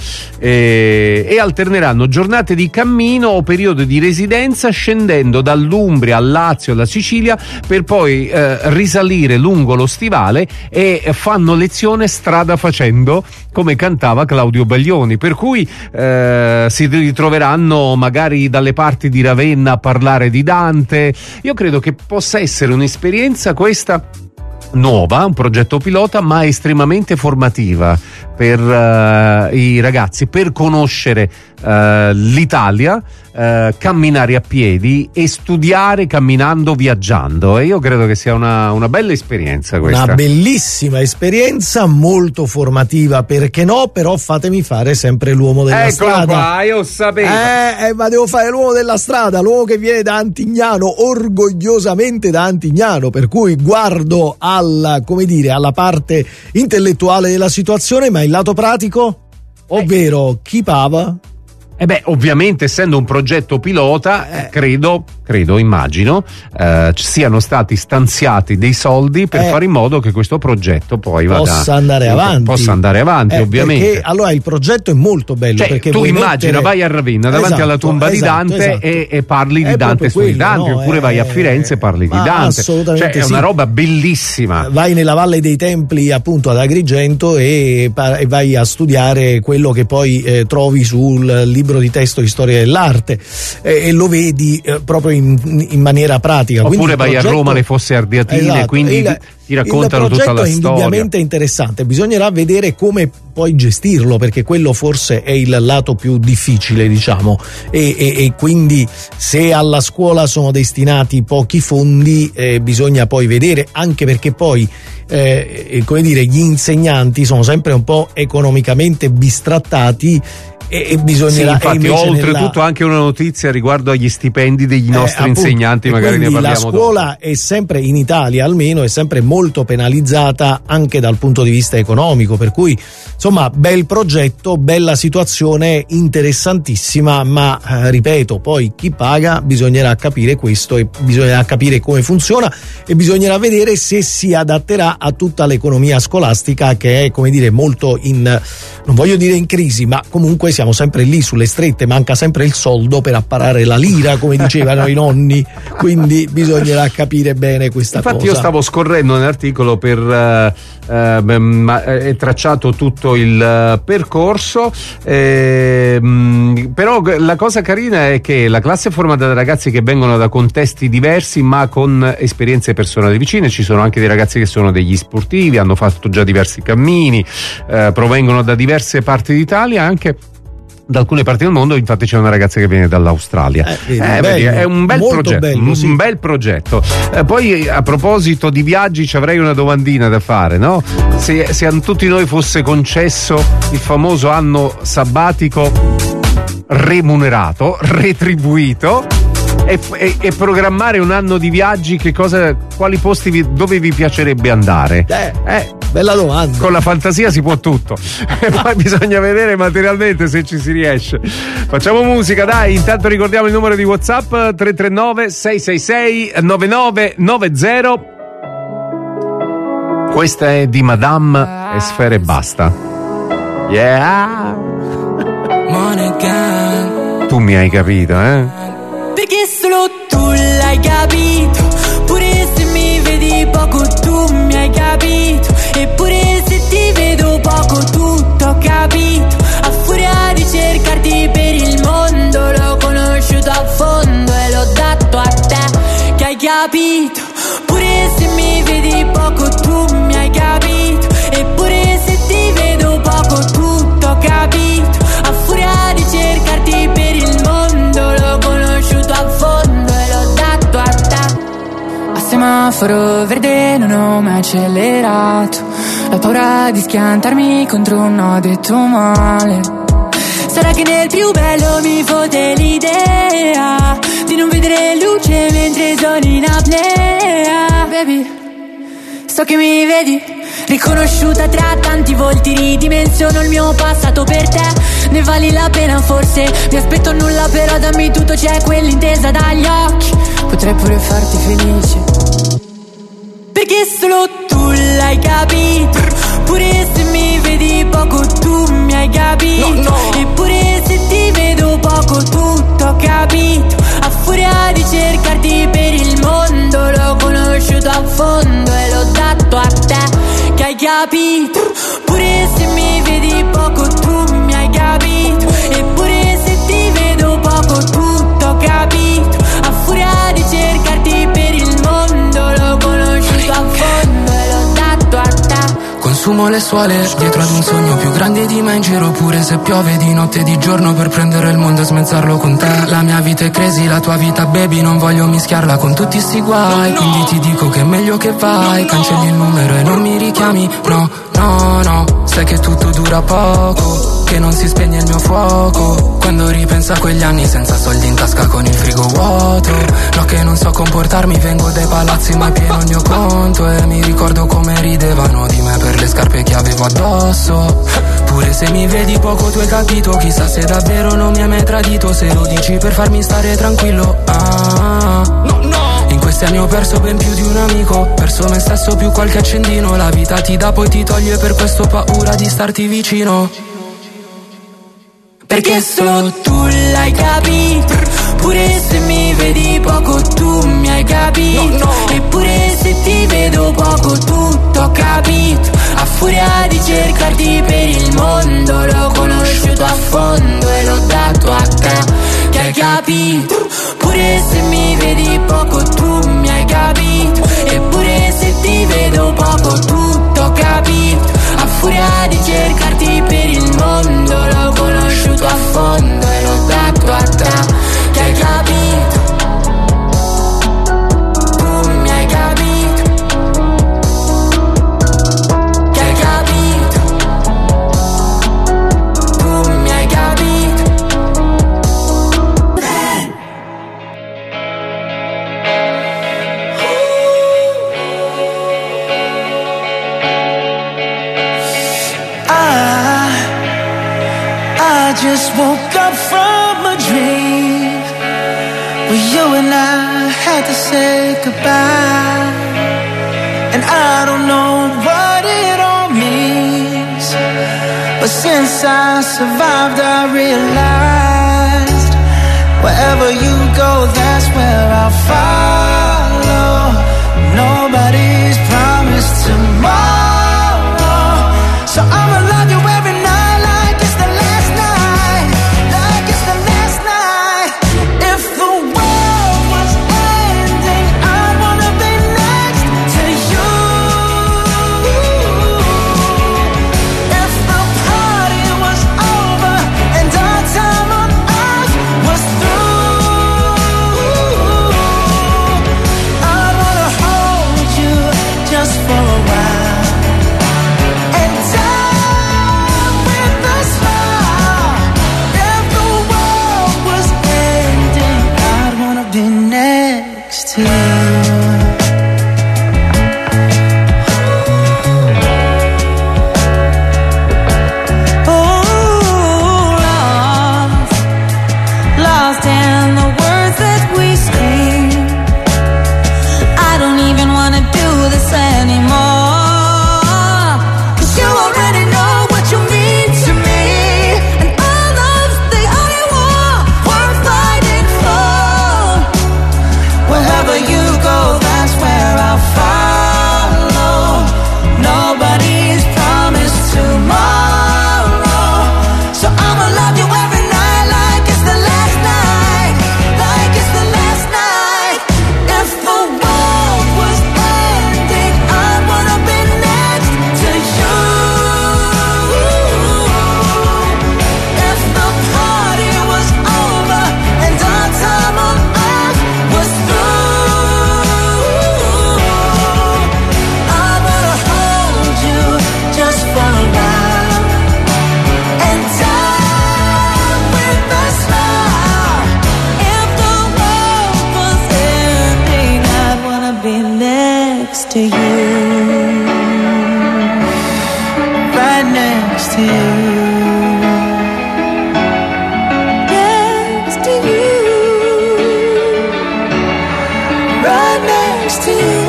eh, e alterneranno giornate di cammino o periodi di residenza scendendo dall'Umbria al Lazio alla Sicilia per poi eh, risalire lungo lo stivale e fanno lezione strada facendo, come cantava Claudio Baglioni, per cui eh, si ritroveranno magari dalle parti di Ravenna a parlare di Dante. Io credo che possa essere un'esperienza questa nuova, un progetto pilota, ma estremamente formativa per uh, i ragazzi, per conoscere uh, l'Italia, uh, camminare a piedi e studiare camminando, viaggiando. E io credo che sia una, una bella esperienza questa. Una bellissima esperienza, molto formativa, perché no? Però fatemi fare sempre l'uomo della Eccolo strada. qua, io sapevo. Eh, eh, ma devo fare l'uomo della strada, l'uomo che viene da Antignano, orgogliosamente da Antignano, per cui guardo alla, come dire, alla parte intellettuale della situazione, ma il lato pratico, ovvero chi pava? Eh beh, ovviamente, essendo un progetto pilota, eh, credo, credo, immagino, eh, ci siano stati stanziati dei soldi per Eh. fare in modo che questo progetto poi vada Possa andare avanti. Possa andare avanti, Eh, ovviamente. Perché, allora, il progetto è molto bello. Cioè, perché tu vuoi immagina, mettere- vai a Ravenna davanti Esatto, alla tomba di esatto, Dante esatto. e, e parli È di Dante proprio studi quello, Dante, no? oppure vai a Eh, Firenze e parli di ma Dante. assolutamente Cioè, è sì. una roba bellissima. Vai nella Valle dei Templi, appunto ad Agrigento, e, pa- e vai a studiare quello che poi eh, trovi sul libro di testo di storia dell'arte, eh, e lo vedi eh, proprio in, in maniera pratica. Quindi Oppure il vai progetto- a Roma alle Fosse Ardeatine, Esatto, quindi il- ti, ti raccontano il tutta progetto la è storia. indubbiamente interessante, bisognerà vedere come poi gestirlo, perché quello forse è il lato più difficile, diciamo, e, e- e quindi se alla scuola sono destinati pochi fondi, eh, bisogna poi vedere, anche perché poi eh, eh, come dire, gli insegnanti sono sempre un po' economicamente bistrattati, e, e bisognerà Sì, e infatti, invece oltretutto nella- anche una notizia riguardo agli stipendi degli nostri eh, appunto, insegnanti, e magari ne quindi parliamo la scuola è sempre, in Italia almeno, è sempre molto penalizzata anche dal punto di vista economico, per cui insomma bel progetto, bella situazione, interessantissima, ma eh, ripeto, poi chi paga bisognerà capire questo, e bisognerà capire come funziona, e bisognerà vedere se si adatterà a tutta l'economia scolastica, che è, come dire, molto in, non voglio dire in crisi, ma comunque siamo sempre lì sulle strette, manca sempre il soldo per apparare la lira, come dicevano i nonni, quindi bisognerà capire bene questa Infatti cosa. io stavo scorrendo nell'articolo per eh, eh, beh, ma è tracciato tutto il eh, percorso, eh, mh, però la cosa carina è che la classe è formata da ragazzi che vengono da contesti diversi ma con esperienze personali vicine. Ci sono anche dei ragazzi che sono degli sportivi, hanno fatto già diversi cammini, eh, provengono da diverse parti d'Italia, anche da alcune parti del mondo. Infatti c'è una ragazza che viene dall'Australia. Eh, vedi, Eh, bello, vedi, è un bel molto progetto, bello, un sì. bel progetto. Eh, poi a proposito di viaggi ci avrei una domandina da fare, no? Se, se a tutti noi fosse concesso il famoso anno sabbatico remunerato, retribuito, e, e- e programmare un anno di viaggi, che cosa, quali posti vi, dove vi piacerebbe andare? Eh, Eh, bella domanda. con la fantasia si può tutto e poi bisogna vedere materialmente se ci si riesce. Facciamo musica, dai. Intanto ricordiamo il numero di WhatsApp: tre tre nove sei sei sei nove nove nove zero. Questa è di Madame e Sfere e basta. Yeah, Monica, tu mi hai capito, eh? Perché solo tu l'hai capito, pure se mi vedi poco tu mi hai capito, eppure se ti vedo poco tutto ho capito, a furia di cercarti per il mondo l'ho conosciuto a fondo e l'ho dato capito. Pure se mi vedi poco tu mi hai capito. Eppure se ti vedo poco tutto ho capito. A furia di cercarti per il mondo l'ho conosciuto a fondo e l'ho dato a te. A semaforo verde non ho mai accelerato. La paura di schiantarmi contro un no detto male. Sarà che nel più bello mi fotte l'idea di non vedere luce mentre sono in apnea. Baby, so che mi vedi, riconosciuta tra tanti volti, ridimensiono il mio passato per te. Ne vali la pena forse, mi aspetto nulla però dammi tutto, c'è quell'intesa dagli occhi. Potrei pure farti felice, perché solo tu l'hai capito. Pure se mi vedi poco tu mi hai capito. No, no. Eppure se ti vedo poco tutto ho capito. A furia di cercarti per il mondo l'ho conosciuto a fondo e l'ho dato a te, che hai capito. Pure se mi vedi poco tu mi hai capito. Eppure se ti vedo poco tutto ho capito. A furia di cercarti per il mondo l'ho conosciuto a fondo e l'ho dato a te. Consumo le suole dietro ad un sogno più grande di me, in giro pure se piove di notte e di giorno per prendere il mondo e smezzarlo con te. La mia vita è crazy, la tua vita baby, non voglio mischiarla con tutti sti guai. No, no. Quindi ti dico che è meglio che vai, no, cancelli il numero e non mi richiami. No, no, no, sai che tutto dura poco, che non si spegne il mio fuoco. Quando ripenso a quegli anni senza soldi in tasca con il frigo vuoto. No, che non so comportarmi, vengo dai palazzi ma è pieno il mio conto. E mi ricordo come ridevano di me per le scarpe che avevo addosso. Pure se mi vedi poco tu hai capito, chissà se davvero non mi hai mai tradito. Se lo dici per farmi stare tranquillo, ah, no, no. In questi anni ho perso ben più di un amico, perso me stesso più qualche accendino. La vita ti dà poi ti toglie, per questo ho paura di starti vicino, perché solo tu l'hai capito. Pure se mi vedi poco tu mi hai capito. No, no. Eppure se ti vedo poco tutto ho capito. A furia di cercarti per il mondo l'ho conosciuto a fondo e l'ho dato a te, che hai capito. Pure se mi vedi poco tu mi hai capito. Eppure se ti vedo poco tutto ho capito. A furia di cercarti per il mondo l'ho conosciuto a fondo e l'ho dato a te, che hai capito. Tu mi hai capito, che hai capito. Tu mi hai capito. I just woke up from a dream where you and I had to say goodbye. And I don't know what it all means, but since I survived I realized wherever you go that's where I'll follow. Nobody's promised tomorrow, so I'ma love you every night. next to you. Next to you. Right next to you.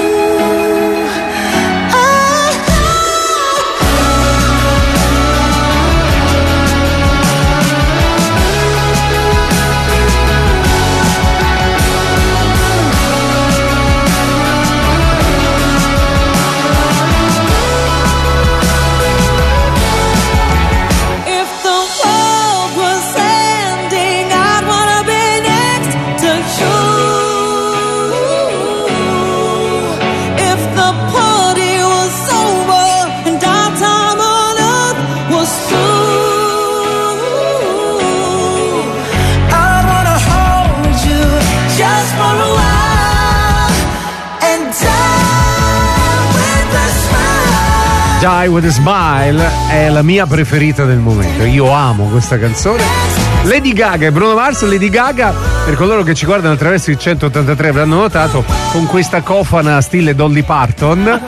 Die with a Smile è la mia preferita del momento. Io amo questa canzone. Lady Gaga e Bruno Mars. Lady Gaga, per coloro che ci guardano attraverso il centottantatré avranno notato, con questa cofana stile Dolly Parton.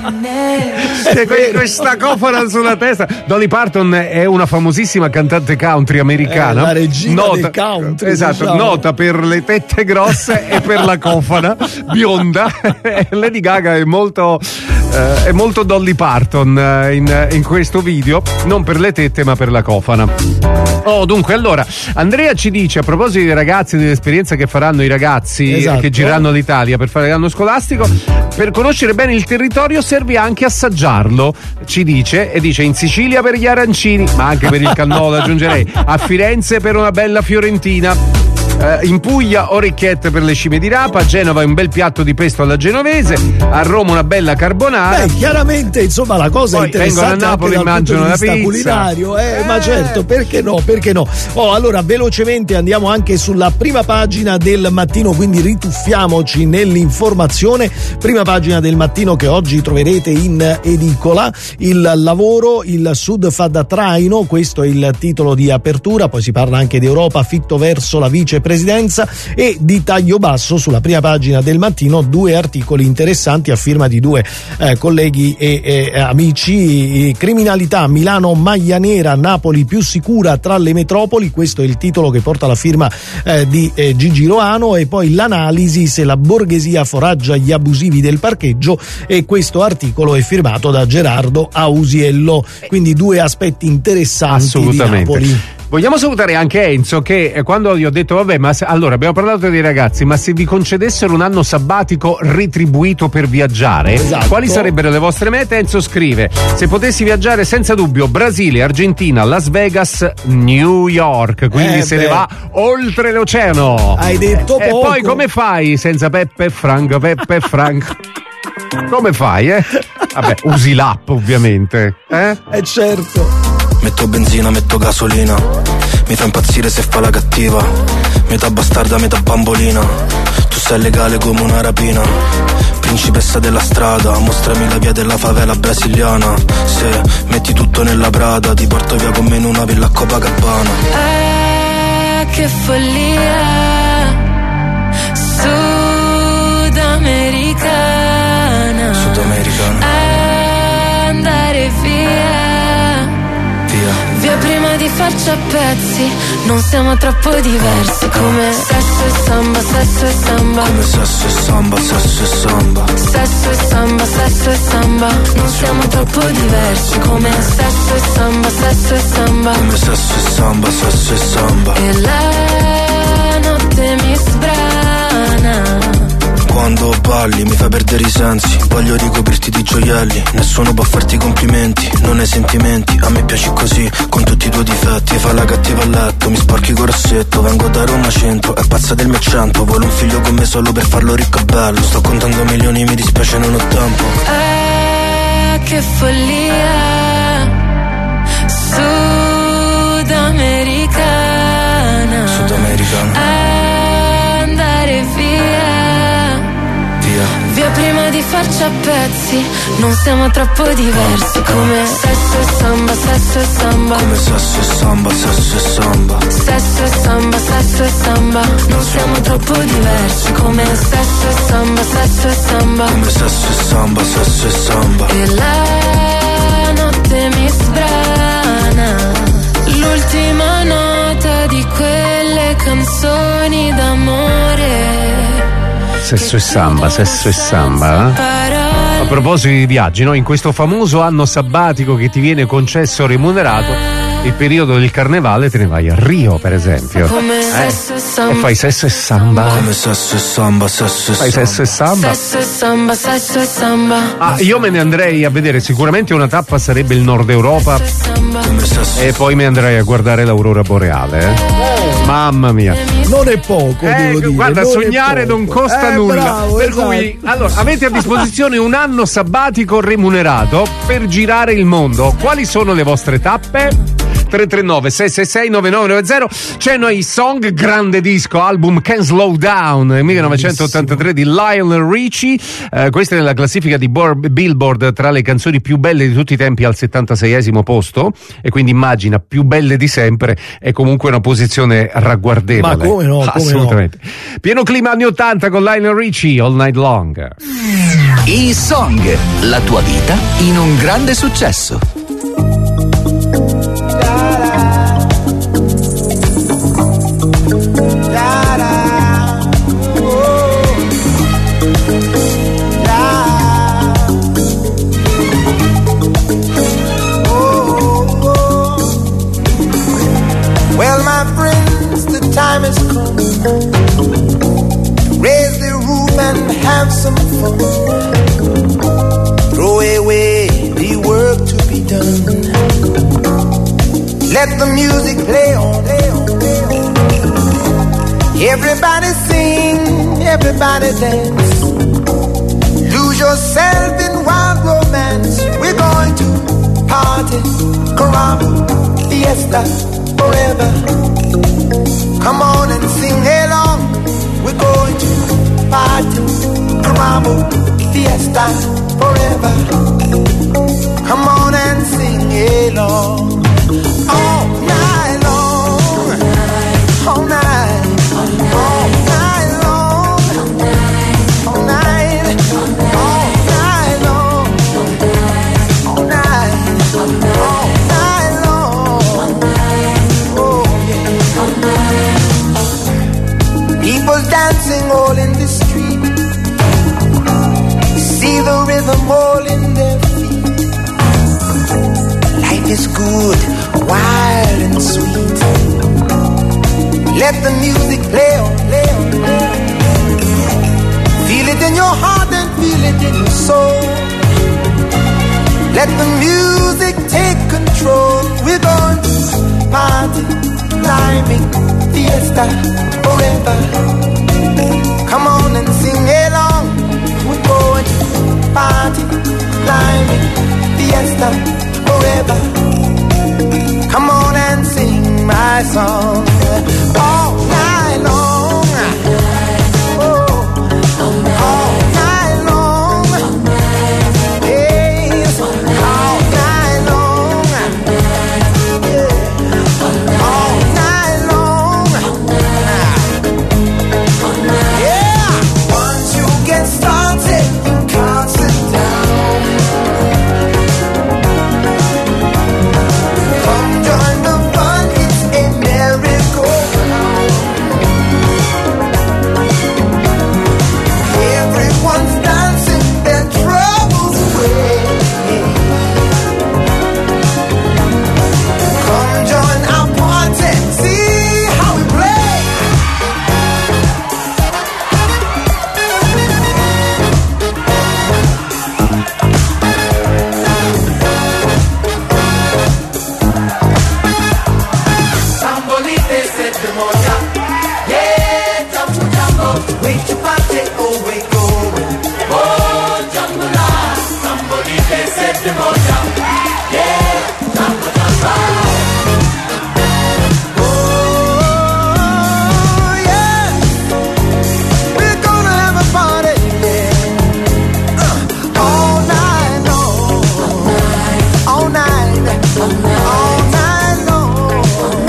Questa cofana sulla testa. Dolly Parton è una famosissima cantante country americana. È la regina nota, del country. Esatto, diciamo. nota per le tette grosse e per la cofana bionda. Lady Gaga è molto eh, è molto Dolly Parton eh, in, in questo video, non per le tette ma per la cofana. Oh, dunque, allora Andrea ci dice, a proposito dei ragazzi, dell'esperienza che faranno i ragazzi Esatto. che gireranno l'Italia per fare l'anno scolastico, per conoscere bene il territorio serve anche assaggiarlo, ci dice, e dice: in Sicilia per gli arancini, ma anche per il cannolo, aggiungerei, a Firenze per una bella fiorentina. Uh, in Puglia orecchiette per le cime di rapa, a Genova un bel piatto di pesto alla genovese, a Roma una bella carbonara. Beh, chiaramente insomma la cosa Poi è interessante vengono a Napoli anche dal mangiano punto di la vista pizza. culinario, eh, Eh. ma certo, perché no, perché no. Oh, allora velocemente andiamo anche sulla prima pagina del Mattino, quindi rituffiamoci nell'informazione. Prima pagina del Mattino che oggi troverete in edicola: il lavoro, il Sud fa da traino, questo è il titolo di apertura. Poi si parla anche di Europa, fitto verso la vicepresidenza, e di taglio basso sulla prima pagina del Mattino due articoli interessanti a firma di due eh, colleghi e eh, amici. Criminalità, Milano maglia nera, Napoli più sicura tra le metropoli, questo è il titolo che porta la firma eh, di eh, Gigi Roano. E poi l'analisi, se la borghesia foraggia gli abusivi del parcheggio, e questo articolo è firmato da Gerardo Ausiello. Quindi due aspetti interessanti Assolutamente. di Napoli. Vogliamo salutare anche Enzo che eh, quando gli ho detto vabbè, ma se, allora abbiamo parlato dei ragazzi, ma se vi concedessero un anno sabbatico retribuito per viaggiare, Esatto. quali sarebbero le vostre mete? Enzo scrive: se potessi viaggiare senza dubbio Brasile, Argentina, Las Vegas, New York, quindi Eh se beh. ne va oltre l'oceano. Hai detto E poco. poi come fai senza Peppe e Frank? Peppe e Frank. Come fai, eh? Vabbè, usi l'app ovviamente, eh? Eh certo. Metto benzina, metto gasolina. Mi fa impazzire se fa la cattiva. Metà bastarda, metà bambolina. Tu sei legale come una rapina. Principessa della strada, mostrami la via della favela brasiliana. Se metti tutto nella Prada, ti porto via con me in una villa a Copacabana. Ah, che follia sudamericana. Sudamericana. Andare via. Via prima di farci a pezzi, non siamo troppo diversi. Come sesso e samba, sesso e samba. Come sesso e samba, sesso e samba. Sesso e samba, sesso e samba. Non siamo troppo diversi. Come sesso e samba, sesso e samba. Come sesso e samba, sesso e samba. E la notte mi sbrana. Quando balli mi fai perdere i sensi. Voglio ricoprirti di gioielli. Nessuno può farti complimenti, non hai sentimenti. A me piaci così, con tutti i tuoi difetti. Fa la cattiva a letto, mi sporchi col rossetto. Vengo da Roma centro, è pazza del mio accento. Vuole un figlio con me solo per farlo ricco e bello. Sto contando milioni, mi dispiace, non ho tempo. Ah, che follia sudamericana. Sudamericana. Andare via. Via prima di farci a pezzi, non siamo troppo diversi. Come sesso e samba, sesso e samba. Come sesso e samba, sesso e samba. Sesso e samba, sesso e samba. Non siamo troppo diversi. Come sesso e samba, sesso e samba. Come sesso e samba, sesso e samba. E la notte mi sbrana. sesso e samba, sesso e samba. Eh? A proposito di viaggi, no? In questo famoso anno sabbatico che ti viene concesso remunerato, il periodo del carnevale te ne vai a Rio, per esempio. Eh? E fai sesso e samba. Come sesso e samba, sesso e Fai sesso e samba. Sesso e samba, sesso e samba. Ah, io me ne andrei a vedere, sicuramente una tappa sarebbe il Nord Europa e poi mi andrei a guardare l'aurora boreale. Eh? Mamma mia. Non è poco, Eh, devo dire. guarda, non è sognare poco. non costa Eh, nulla. bravo, per esatto. cui, allora, avete a disposizione un anno sabbatico remunerato per girare il mondo. Quali sono le vostre tappe? tre tre nove sei sei sei nove nove nove zero. C'è Noi Song, grande disco, album Can't Slow Down nel millenovecentottantatré di Lionel Richie. Eh, questa è nella classifica di Billboard tra le canzoni più belle di tutti i tempi, al settantaseiesimo posto, e quindi immagina, più belle di sempre, è comunque una posizione ragguardevole. Ma come no, come assolutamente. Pieno clima anni ottanta con Lionel Richie, All Night Long. I Song, la tua vita in un grande successo. Well, my friends, the time has come. Raise the roof and have some fun. Throw away the work to be done. Let the music play on. Everybody sing, everybody dance. Lose yourself in wild romance. We're going to party, caramba, fiesta, forever. Come on and sing along. We're going to party, caramba, fiesta, forever. Come on and sing along. All night long, all night, all night long, all night, all night long, all night, all night long. Oh yeah. People dancing all in the street. See the rhythm all in their feet. Life is good, wild and sweet. Let the music play on, play on, play on. Feel it in your heart and feel it in your soul. Let the music take control. We're going to party, climbing, fiesta, forever. Come on and sing along. We're going to party, climbing, fiesta, forever. Come on and sing my song all night long. Oh, all night long. Yes, all night long. Yeah, all night long. Yeah, once you get started, you can't sit down. Come join the fun, it's a merry-go-round. Everyone's dancing their troubles away. Come join our party, see how we play. Sambolite se te moja, yeah, jumbo jumbo, wait to party, oh wait going, oh jumbo la, sambolite se te moja, yeah, jumbo jumbo. Oh yeah, we're gonna have a party, yeah, uh, all night long, all night, all night long.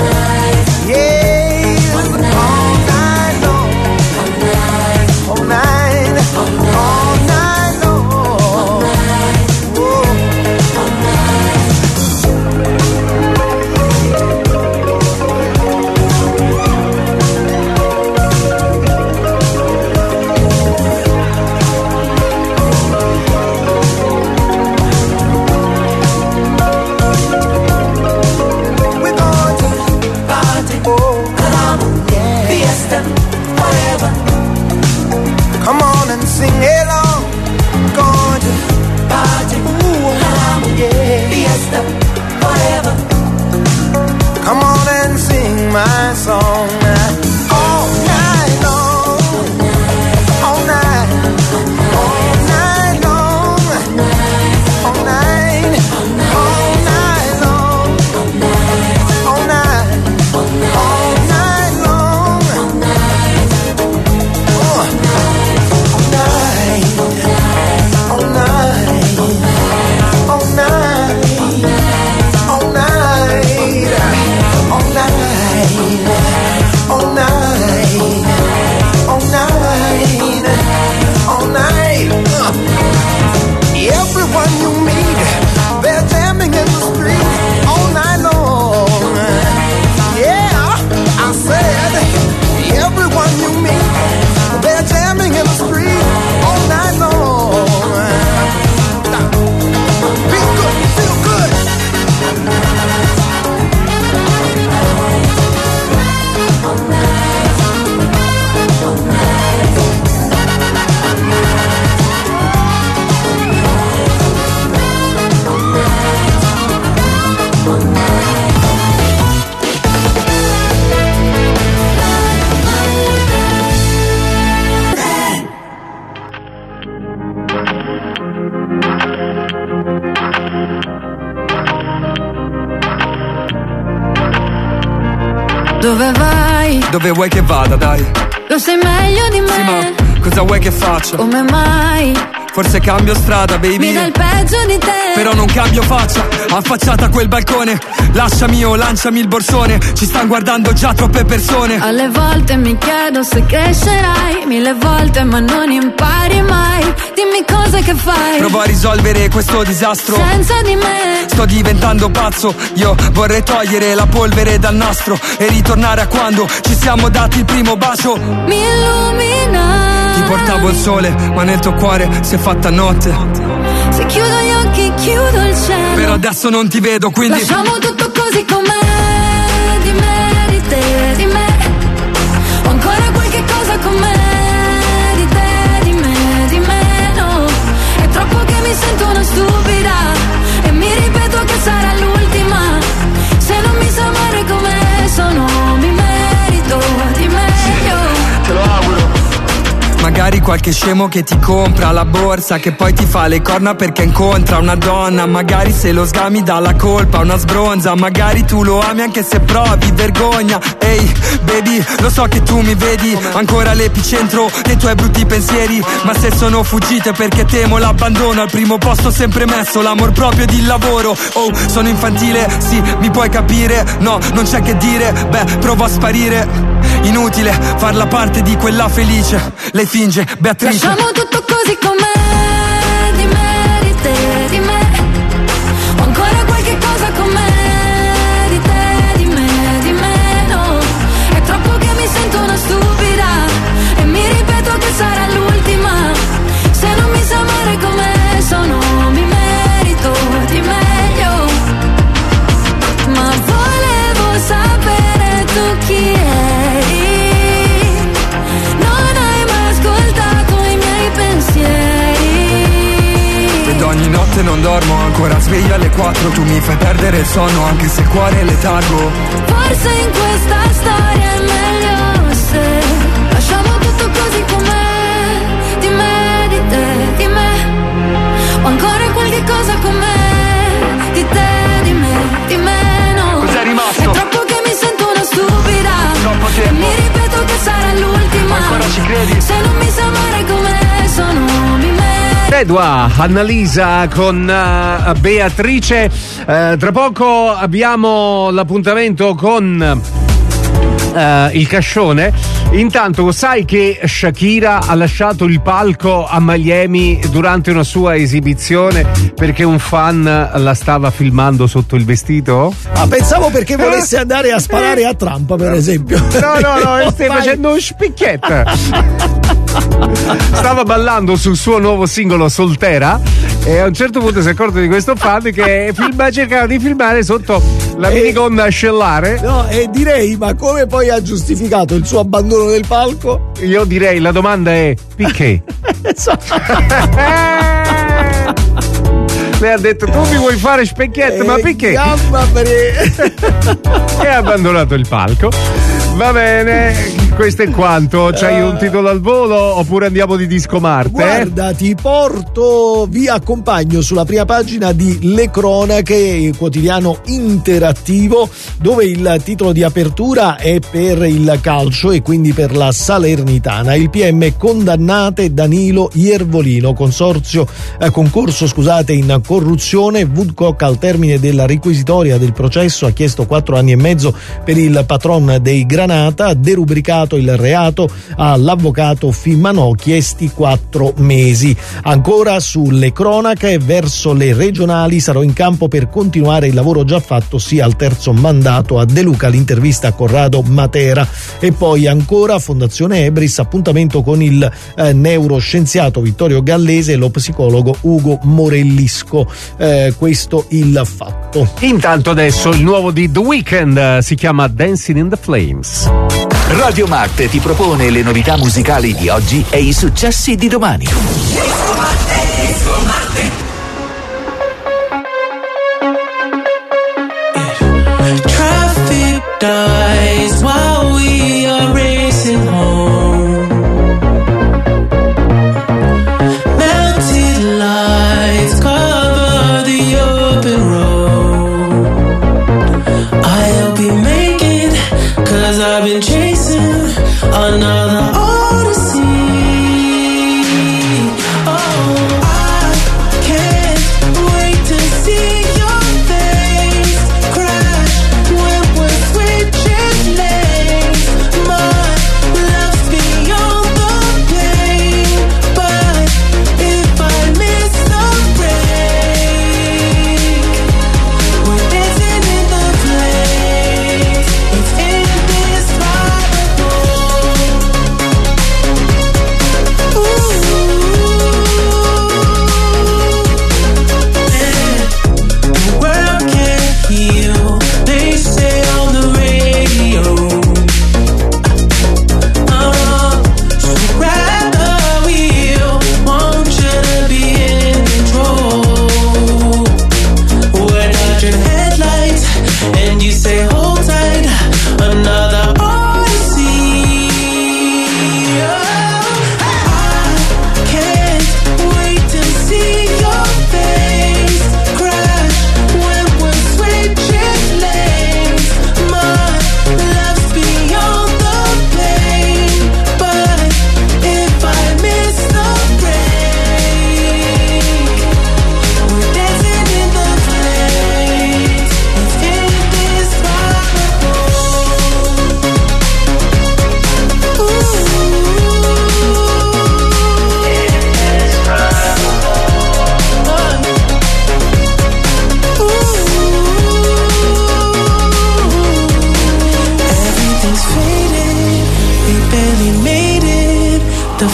Yeah, all night long, all night, all night long. Whoa. Dove vai? Dove vuoi che vada, dai? Lo sai meglio di me. Sì, ma cosa vuoi che faccia? Come mai? Forse cambio strada, baby. Mi dai il peggio di te. Però non cambio faccia, affacciata a quel balcone. Lasciami o lanciami il borsone. Ci stanno guardando già troppe persone. Alle volte mi chiedo se crescerai, mille volte ma non impari mai. Dimmi cosa che fai. Provo a risolvere questo disastro senza di me. Sto diventando pazzo. Io vorrei togliere la polvere dal nastro e ritornare a quando ci siamo dati il primo bacio. Mi illumina. Ti portavo il sole, ma nel tuo cuore si è fatta notte. Se chiudo gli occhi chiudo il cielo. Però adesso non ti vedo, quindi lasciamo tutto così com'è. Di me, di te, di me. Ho ancora qualche cosa con me. Di te, di me, di me, no. È troppo che mi sento una stupida e mi ripeto che sarà l'ultima. Se non mi sa amare come sono, mi merito di meglio. te lo auguro. Magari qualche scemo che ti compra la borsa, che poi ti fa le corna perché incontra una donna. Magari se lo sgami dà la colpa a una sbronza. Magari tu lo ami anche se provi vergogna. Ehi, baby, lo so che tu mi vedi ancora l'epicentro dei tuoi brutti pensieri. Ma se sono fuggite perché temo l'abbandono, al primo posto ho sempre messo l'amor proprio ed il lavoro. Oh, sono infantile, sì, mi puoi capire. No, non c'è che dire, beh, provo a sparire. Inutile far la parte di quella felice. Lei finge, Beatrice. Lasciamo tutto così com'è. Di me, di te, di me. Ho ancora qualche cosa con me. Di te, di me, di me, no. È troppo che mi sento una stupida e mi ripeto che sarà l'ultima. Se non mi sa amare come sono, mi merito di meglio. Ma volevo sapere tu chi eri. Ogni notte non dormo, ancora sveglio alle quattro. Tu mi fai perdere il sonno anche se il cuore è letargo. Forse in questa storia è meglio se lasciamo tutto così com'è. Di me, di te, di me. Ho ancora qualche cosa con me. Di te, di me, di me, no. Cos'è rimasto? È troppo che mi sento una stupida. Troppo tempo. E mi ripeto che sarà l'ultima. Ma ancora ci credi? Se non mi sa amare come sono, mi merito. Edua, Annalisa con uh, Beatrice. Uh, tra poco abbiamo l'appuntamento con uh, il Cascione. Intanto sai che Shakira ha lasciato il palco a Miami durante una sua esibizione perché un fan la stava filmando sotto il vestito? Ah, pensavo perché volesse andare a sparare a Trump, per esempio. No, no, no, stai facendo un spicchietto. Stava ballando sul suo nuovo singolo Soltera e a un certo punto si è accorto di questo fan che filma, cercava di filmare sotto la e, minigonna ascellare. No, e direi, ma come poi ha giustificato il suo abbandono del palco? Io direi, la domanda è perché? Lei ha detto, tu mi vuoi fare specchietto, eh, ma perché? E ha abbandonato il palco. Va bene, questo è quanto. C'hai un titolo al volo oppure andiamo di disco Marte? Guarda, ti porto, vi accompagno sulla prima pagina di Le Cronache, quotidiano interattivo, dove il titolo di apertura è per il calcio e quindi per la Salernitana. Il P M condannate Danilo Iervolino, consorzio, eh, concorso scusate in corruzione. Woodcock al termine della requisitoria del processo ha chiesto quattro anni e mezzo per il patron dei Granata, ha derubricato il reato all'avvocato Fimanò, chiesti quattro mesi. Ancora sulle cronache, verso le regionali sarò in campo per continuare il lavoro già fatto, sia al terzo mandato a De Luca, l'intervista a Corrado Matera. E poi ancora Fondazione Ebris, appuntamento con il eh, neuroscienziato Vittorio Gallese e lo psicologo Ugo Morellisco. Eh, questo il fatto. Intanto adesso il nuovo di The Weeknd, si chiama Dancing in the Flames. Radio Marte ti propone le novità musicali di oggi e i successi di domani. Disco Marte, Disco Marte. Traffic dies while we are racing home. Melted lights cover the open road. I'll be making, 'cause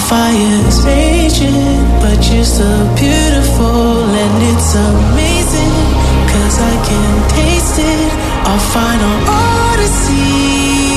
fire's raging, but you're so beautiful and it's amazing, 'cause I can taste it, our final odyssey.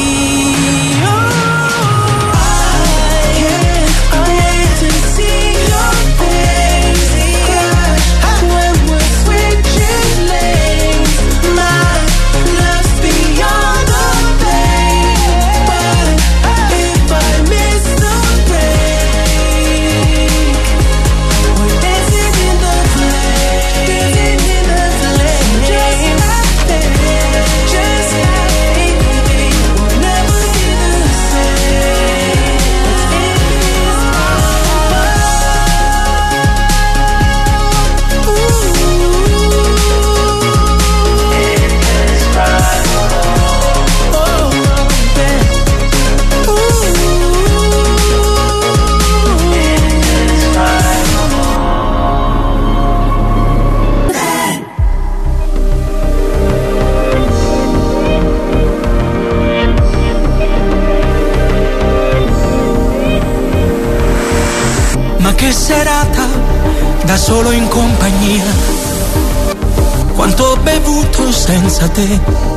Che serata da solo in compagnia, quanto ho bevuto senza te.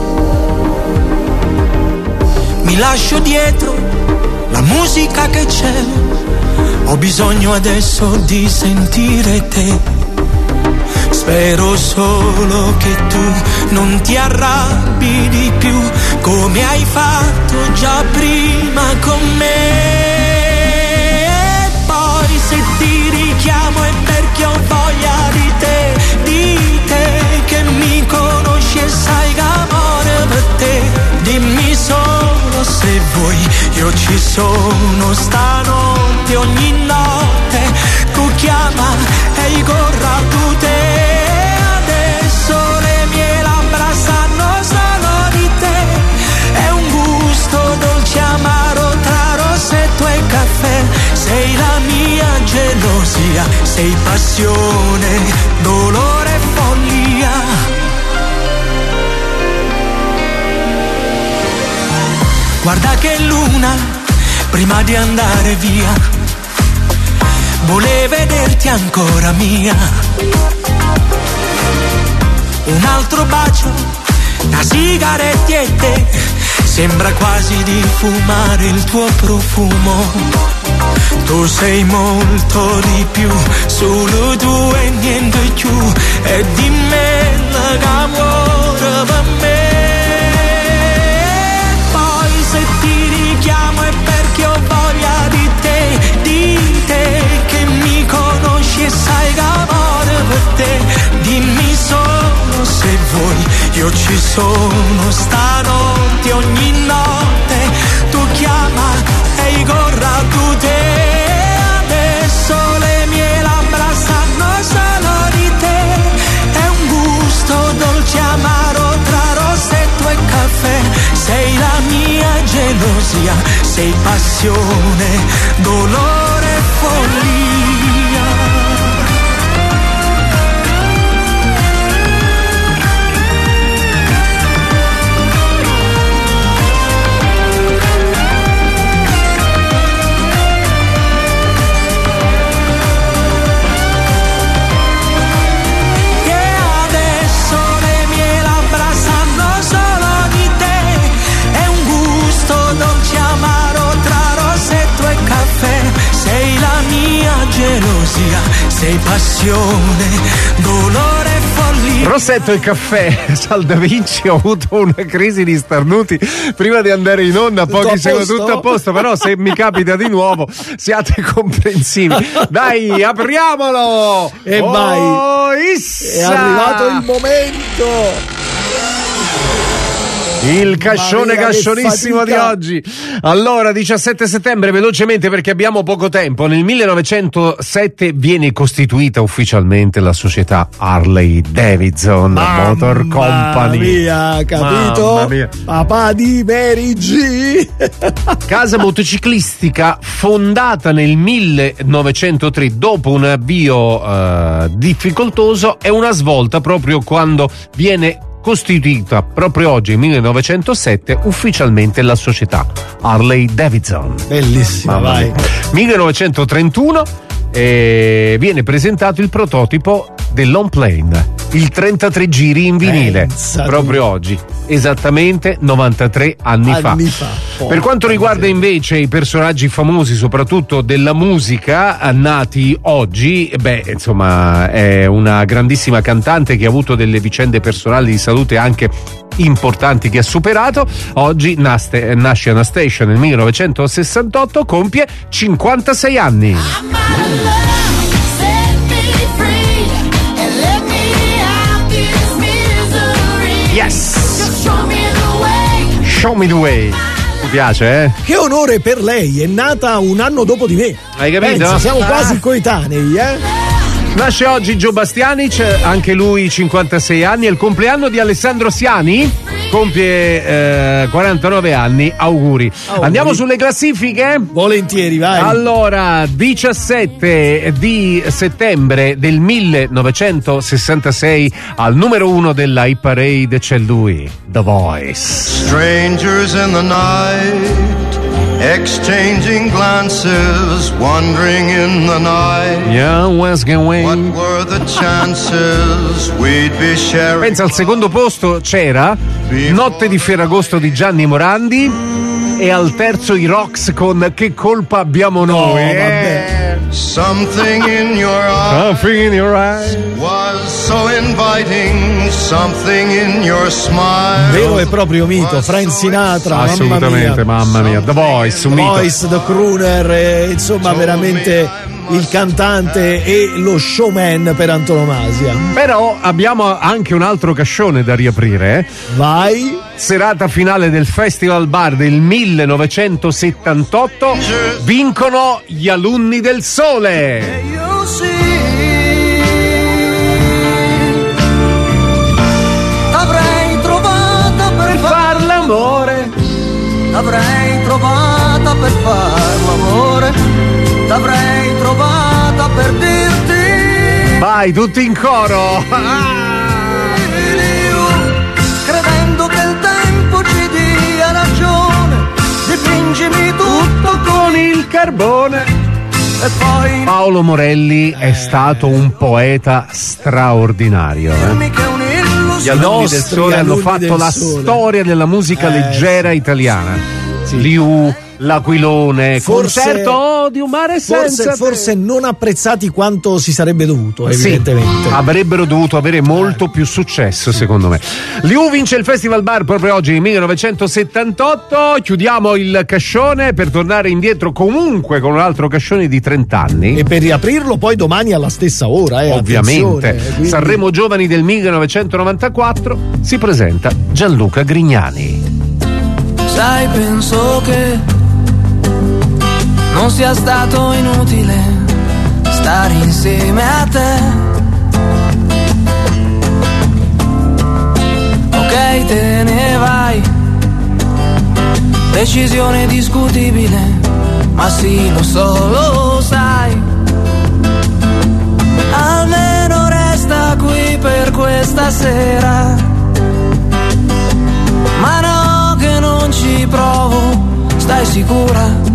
Mi lascio dietro la musica che c'è, ho bisogno adesso di sentire te. Spero solo che tu non ti arrabbi di più, come hai fatto già prima con me. Se ti richiamo è perché ho voglia di te, di te che mi conosci e sai che amore per te. Dimmi solo se vuoi, io ci sono stanotte, ogni notte tu chiama e corra tu te. Adesso le mie labbra sanno solo di te, è un gusto dolce amaro tra rossetto e caffè. Sei la mia gelosia, sei passione, dolore e follia. Guarda che luna, prima di andare via, vuole vederti ancora mia. Un altro bacio, da sigaretti e te, sembra quasi di fumare il tuo profumo. Tu sei molto di più, solo tu e niente più, e di me l'amore per me. Poi se ti richiamo è perché ho voglia di te, di te che mi conosci e sai che amore per te. Dimmi solo se vuoi, io ci sono stanotte, ogni notte tu chiama e corra tu te. Adesso le mie labbra sanno solo di te, è un gusto dolce amaro tra rossetto e caffè. Sei la mia gelosia, sei passione, dolore e follia. Gelosia, sei passione, dolore e follia. Rossetto e caffè, Sal Da Vinci. Ho avuto una crisi di starnuti prima di andare in onda, pochi secondi, tutto a posto, però se mi capita di nuovo siate comprensivi. Dai, apriamolo! E oh, vai! Issa! È arrivato il momento! Il cascione cascionissimo di oggi. Allora, diciassette settembre, velocemente perché abbiamo poco tempo. Nel millenovecentosette viene costituita ufficialmente la società Harley Davidson Mamma Motor Company. Mia, capito? Mamma mia. Papà di Mary G. Casa motociclistica fondata nel millenovecentotre dopo un avvio uh, difficoltoso, è una svolta proprio quando viene costituita proprio oggi, nel millenovecentosette, ufficialmente la società Harley Davidson. Bellissima, Mamma vai. mia. millenovecentotrentuno eh, viene presentato il prototipo dell'Home Plane, il trentatré giri in vinile, Pensa tu. proprio oggi, esattamente novantatré anni, Anni fa. fa. Per quanto riguarda invece i personaggi famosi, soprattutto della musica, nati oggi, beh, insomma, è una grandissima cantante che ha avuto delle vicende personali di salute anche importanti che ha superato. Oggi naste, nasce Anastacia nel millenovecentosessantotto, compie cinquantasei anni. Yes! Show me the way. Mi piace, eh? Che onore per lei, è nata un anno dopo di me. Hai capito? Pensa, siamo Ah. quasi coetanei, eh? Nasce oggi Joe Bastianic, anche lui cinquantasei anni. È il compleanno di Alessandro Siani, compie eh, quarantanove anni. Auguri. Auguri. Andiamo sulle classifiche? Volentieri, vai. Allora, diciassette di settembre del millenovecentosessantasei, al numero uno della hit parade c'è lui, The Voice. Strangers in the night, exchanging glances, wandering in the night. Yeah, what's going on? What were the chances we'd be sharing? Pensa, al secondo posto c'era Notte di Ferragosto di Gianni Morandi, e al terzo i Rocks con Che colpa abbiamo noi. Eh. Something in your eyes Something in your eyes was so inviting, something in your smile. Vero e proprio mito, Frank Sinatra, Assolutamente, mamma mia. mamma mia. The Voice, un The mito. Voice, The Crooner, eh, insomma veramente il cantante e lo showman per antonomasia. Però abbiamo anche un altro cascione da riaprire. Eh? Vai. Serata finale del Festival Bar del millenovecentosettantotto, vincono gli Alunni del Sole. Io sì, t'avrei trovata per far l'amore, t'avrei trovata per far l'amore, t'avrei trovata per dirti. Vai, tutti in coro. Credendo che il tempo ci dia ragione, dipingimi tutto con il carbone. E poi Paolo Morelli è stato un poeta straordinario. Eh? Gli Alunni del Sole hanno fatto la storia della musica Eh, leggera italiana. Liu, L'Aquilone, Forse- concerto di un mare senza Forse, forse non apprezzati quanto si sarebbe dovuto, Sì, evidentemente. avrebbero dovuto avere molto più successo, secondo me. Liu vince il Festival Bar proprio oggi, nel millenovecentosettantotto. Chiudiamo il cascione per tornare indietro comunque con un altro cascione di trenta anni. E per riaprirlo poi domani alla stessa ora, eh, Ovviamente. attenzione, quindi- Sanremo Giovani del millenovecentonovantaquattro, si presenta Gianluca Grignani. Sai, penso che non sia stato inutile stare insieme a te. Ok, te ne vai, decisione discutibile, ma sì, lo so, lo sai. Almeno resta qui per questa sera, ma no che non ci provo, stai sicura?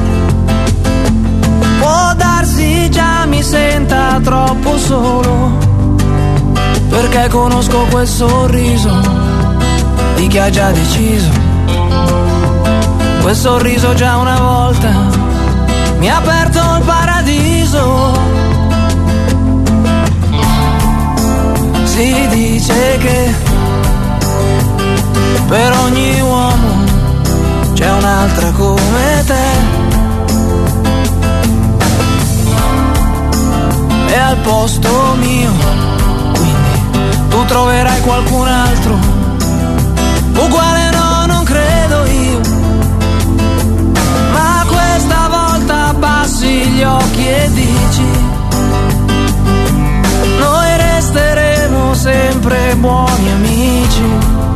Può darsi già mi senta troppo solo, perché conosco quel sorriso di chi ha già deciso. Quel sorriso già una volta mi ha aperto il paradiso. Si dice che per ogni uomo c'è un'altra come te, e al posto mio quindi tu troverai qualcun altro uguale, no, non credo io, ma questa volta abbassi gli occhi e dici: noi resteremo sempre buoni amici.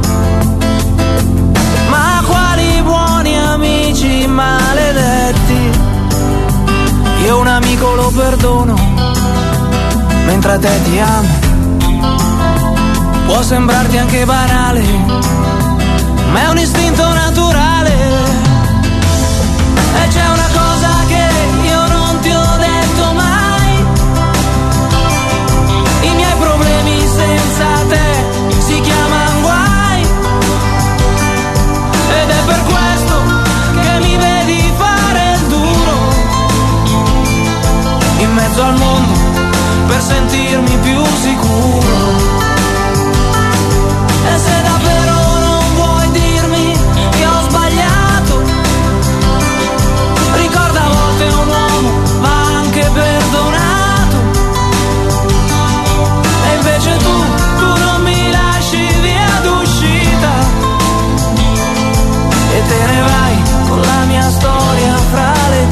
Ma quali buoni amici maledetti, io un amico lo perdono, mentre a te ti amo. Può sembrarti anche banale, ma è un istinto naturale. E c'è una cosa che io non ti ho detto mai: i miei problemi senza te si chiamano guai. Ed è per questo che mi vedi fare il duro in mezzo al mondo per sentirmi più sicuro. E se davvero non vuoi dirmi che ho sbagliato, ricorda a volte un uomo va anche perdonato. E invece tu, tu non mi lasci via d'uscita e te ne vai con la mia storia fra le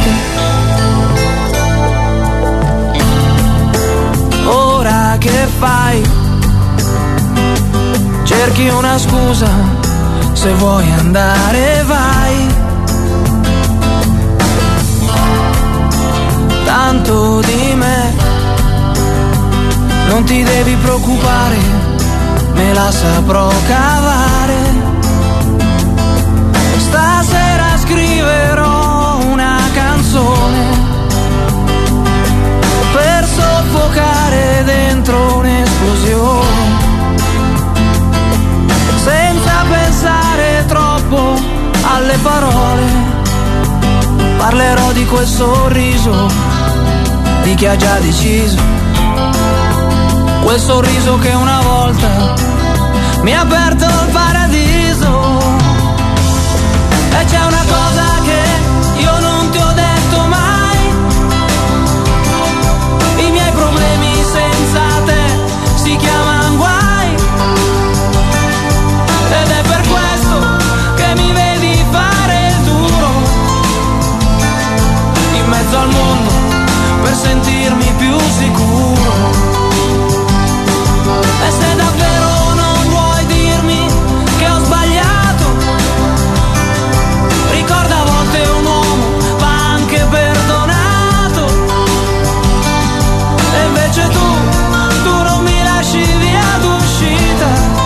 dita. Ora che fai? Cerchi una scusa, se vuoi andare vai. Tanto di me non ti devi preoccupare, me la saprò cavare. Stasera scriverò una canzone per soffocare dentro un'esplosione, senza pensare troppo alle parole. Parlerò di quel sorriso di chi ha già deciso, quel sorriso che una volta mi ha aperto il paradiso. E c'è una cosa che io non ti ho detto mai: i miei problemi senza te si chiamano guai. Ed è per questo che mi vedi fare il duro in mezzo al mondo per sentirmi più sicuro. E se davvero non vuoi dirmi che ho sbagliato, ricorda a volte un uomo va anche perdonato. E invece tu, tu non mi lasci via d'uscita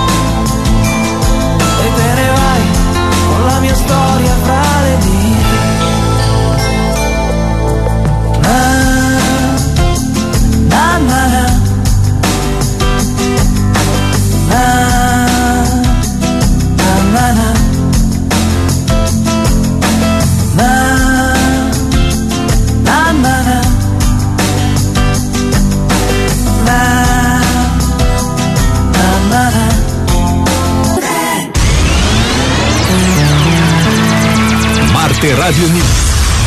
e te ne vai con la mia storia fra le dita. Na, na, na, na. Na, na, na, na. Na, na, na, na. Na, na, na, na. Marte Radio News.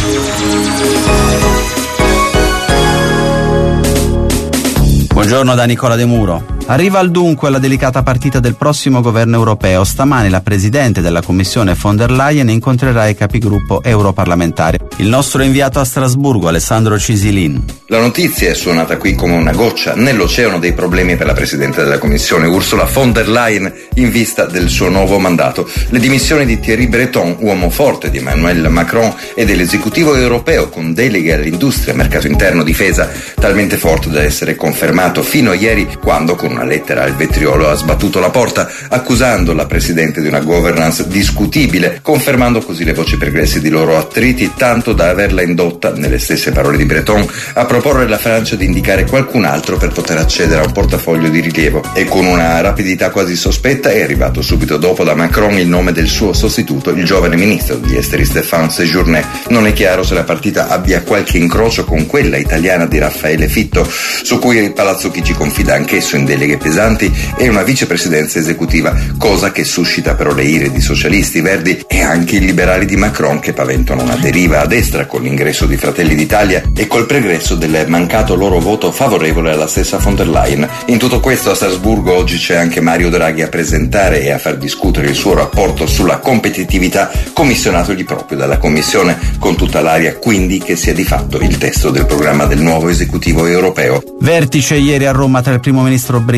Buongiorno da Nicola De Muro. Arriva al dunque la delicata partita del prossimo governo europeo. Stamani la Presidente della Commissione von der Leyen incontrerà i capigruppo europarlamentari. Il nostro inviato a Strasburgo, Alessandro Cisilin. La notizia è suonata qui come una goccia nell'oceano dei problemi per la Presidente della Commissione, Ursula von der Leyen, in vista del suo nuovo mandato. Le dimissioni di Thierry Breton, uomo forte di Emmanuel Macron, e dell'esecutivo europeo con deleghe all'industria, mercato interno, difesa, talmente forte da essere confermato fino a ieri, quando con una lettera al vetriolo ha sbattuto la porta, accusando la Presidente di una governance discutibile, confermando così le voci pregresse di loro attriti, tanto da averla indotta, nelle stesse parole di Breton, a proporre alla Francia di indicare qualcun altro per poter accedere a un portafoglio di rilievo. E con una rapidità quasi sospetta è arrivato subito dopo da Macron il nome del suo sostituto, il giovane ministro degli esteri Stéphane Séjourné. Non è chiaro se la partita abbia qualche incrocio con quella italiana di Raffaele Fitto, su cui Palazzo Chigi confida anch'esso in deleghe pesanti e una vicepresidenza esecutiva, cosa che suscita però le ire di socialisti, verdi e anche i liberali di Macron, che paventano una deriva a destra con l'ingresso di Fratelli d'Italia e col pregresso del mancato loro voto favorevole alla stessa von der Leyen. In tutto questo a Strasburgo oggi c'è anche Mario Draghi a presentare e a far discutere il suo rapporto sulla competitività, commissionatogli proprio dalla Commissione, con tutta l'aria quindi che sia di fatto il testo del programma del nuovo esecutivo europeo. Vertice ieri a Roma tra il primo ministro britannico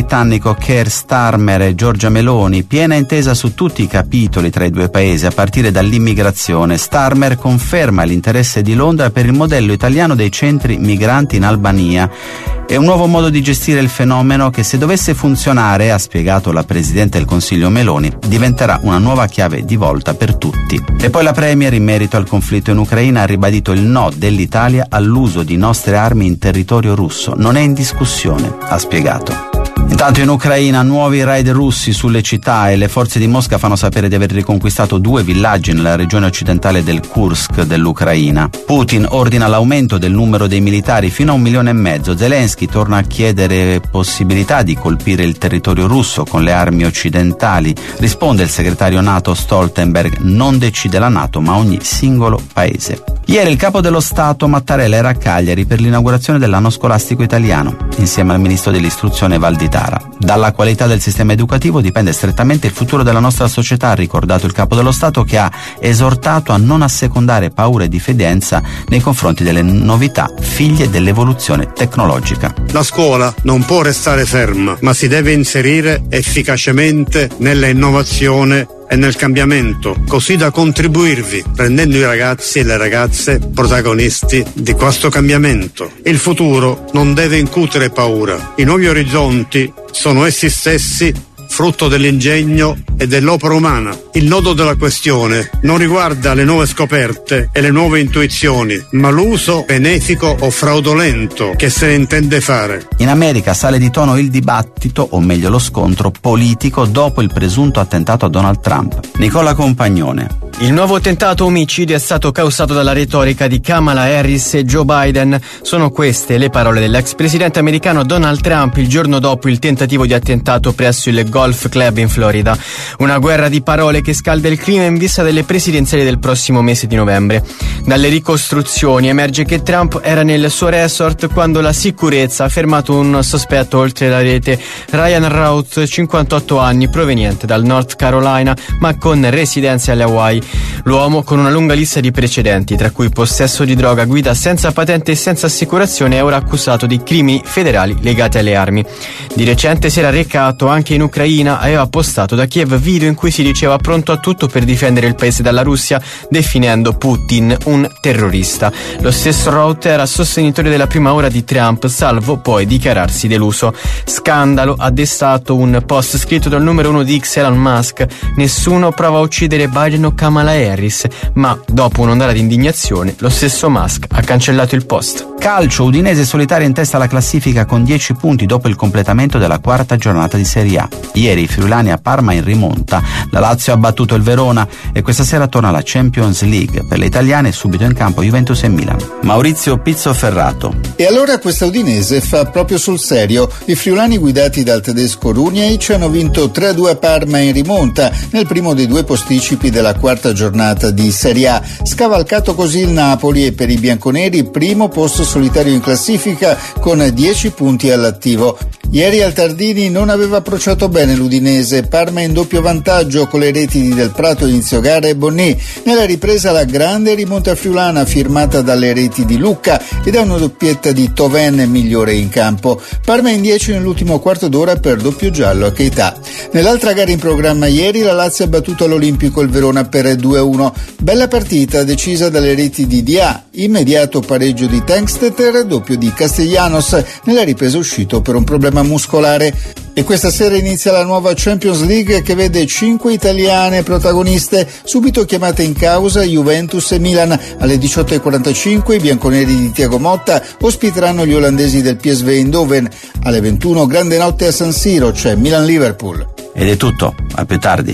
britannico Keir Starmer e Giorgia Meloni, piena intesa su tutti i capitoli tra i due paesi, a partire dall'immigrazione. Starmer conferma l'interesse di Londra per il modello italiano dei centri migranti in Albania. È un nuovo modo di gestire il fenomeno che, se dovesse funzionare, ha spiegato la Presidente del Consiglio Meloni, diventerà una nuova chiave di volta per tutti. E poi la Premier, in merito al conflitto in Ucraina, ha ribadito il no dell'Italia all'uso di nostre armi in territorio russo. Non è in discussione, ha spiegato. Intanto in Ucraina nuovi raid russi sulle città e le forze di Mosca fanno sapere di aver riconquistato due villaggi nella regione occidentale del Kursk dell'Ucraina. Putin ordina l'aumento del numero dei militari fino a un milione e mezzo. Zelensky torna a chiedere possibilità di colpire il territorio russo con le armi occidentali. Risponde il segretario NATO Stoltenberg: non decide la NATO ma ogni singolo paese. Ieri il capo dello Stato Mattarella era a Cagliari per l'inaugurazione dell'anno scolastico italiano, insieme al ministro dell'istruzione Valditara. Dalla qualità del sistema educativo dipende strettamente il futuro della nostra società, ha ricordato il capo dello Stato, che ha esortato a non assecondare paura e diffidenza nei confronti delle novità figlie dell'evoluzione tecnologica. La scuola non può restare ferma, ma si deve inserire efficacemente nella innovazione e nel cambiamento, così da contribuirvi, rendendo i ragazzi e le ragazze protagonisti di questo cambiamento. Il futuro non deve incutere paura. I nuovi orizzonti sono essi stessi frutto dell'ingegno e dell'opera umana. Il nodo della questione non riguarda le nuove scoperte e le nuove intuizioni, ma l'uso benefico o fraudolento che se ne intende fare. In America sale di tono il dibattito, o meglio lo scontro politico, dopo il presunto attentato a Donald Trump. Nicola Compagnone. Il nuovo tentato omicidio è stato causato dalla retorica di Kamala Harris e Joe Biden. Sono queste le parole dell'ex presidente americano Donald Trump il giorno dopo il tentativo di attentato presso il Golf Club in Florida. Una guerra di parole che scalda il clima in vista delle presidenziali del prossimo mese di novembre. Dalle ricostruzioni emerge che Trump era nel suo resort quando la sicurezza ha fermato un sospetto oltre la rete, Ryan Routh, cinquantotto anni, proveniente dal North Carolina ma con residenze alle Hawaii. L'uomo, con una lunga lista di precedenti, tra cui possesso di droga, guida senza patente e senza assicurazione, è ora accusato di crimini federali legati alle armi. Di recente si era recato anche in Ucraina, aveva postato da Kiev video in cui si diceva pronto a tutto per difendere il paese dalla Russia, definendo Putin un terrorista. Lo stesso Routh era sostenitore della prima ora di Trump, salvo poi dichiararsi deluso. Scandalo ha destato un post scritto dal numero uno di X, Elon Musk: nessuno prova a uccidere Biden o Kamala Harris, ma dopo un'ondata di indignazione lo stesso Musk ha cancellato il post. Calcio, Udinese solitaria in testa alla classifica con dieci punti dopo il completamento della quarta giornata di Serie A. Ieri i friulani a Parma in rimonta, la Lazio ha battuto il Verona e questa sera torna la Champions League. Per le italiane subito in campo Juventus e Milan. Maurizio Pizzoferrato. E allora questa Udinese fa proprio sul serio. I friulani guidati dal tedesco Runjaic hanno vinto tre a due a Parma in rimonta nel primo dei due posticipi della quarta giornata di Serie A. Scavalcato così il Napoli e per i bianconeri primo posto solitario in classifica con dieci punti all'attivo. Ieri al Tardini non aveva approcciato bene l'Udinese, Parma in doppio vantaggio con le reti di Del Prato inizio gara e Bonnì. Nella ripresa la grande rimonta friulana firmata dalle reti di Lucca e da una doppietta di Toven migliore in campo. Parma in dieci nell'ultimo quarto d'ora per doppio giallo a Keita. Nell'altra gara in programma ieri la Lazio ha battuto all'Olimpico il Verona per due a uno. Bella partita decisa dalle reti di Dia, immediato pareggio di Tankstetter, doppio di Castellanos, nella ripresa uscito per un problema muscolare. E questa sera inizia la nuova Champions League che vede cinque italiane protagoniste, subito chiamate in causa Juventus e Milan. Alle diciotto e quarantacinque i bianconeri di Thiago Motta ospiteranno gli olandesi del P S V Eindhoven. Alle ventuno grande notte a San Siro, c'è Milan-Liverpool. Ed è tutto, a più tardi.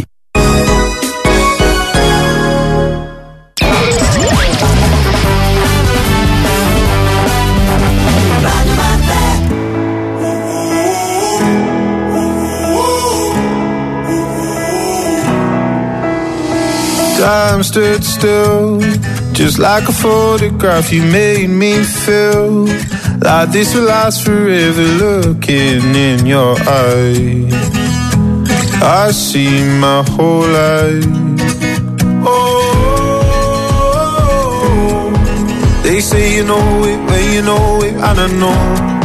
Time stood still, just like a photograph. You made me feel like this will last forever. Looking in your eyes, I see my whole life. Oh, they say you know it when you know it, and I know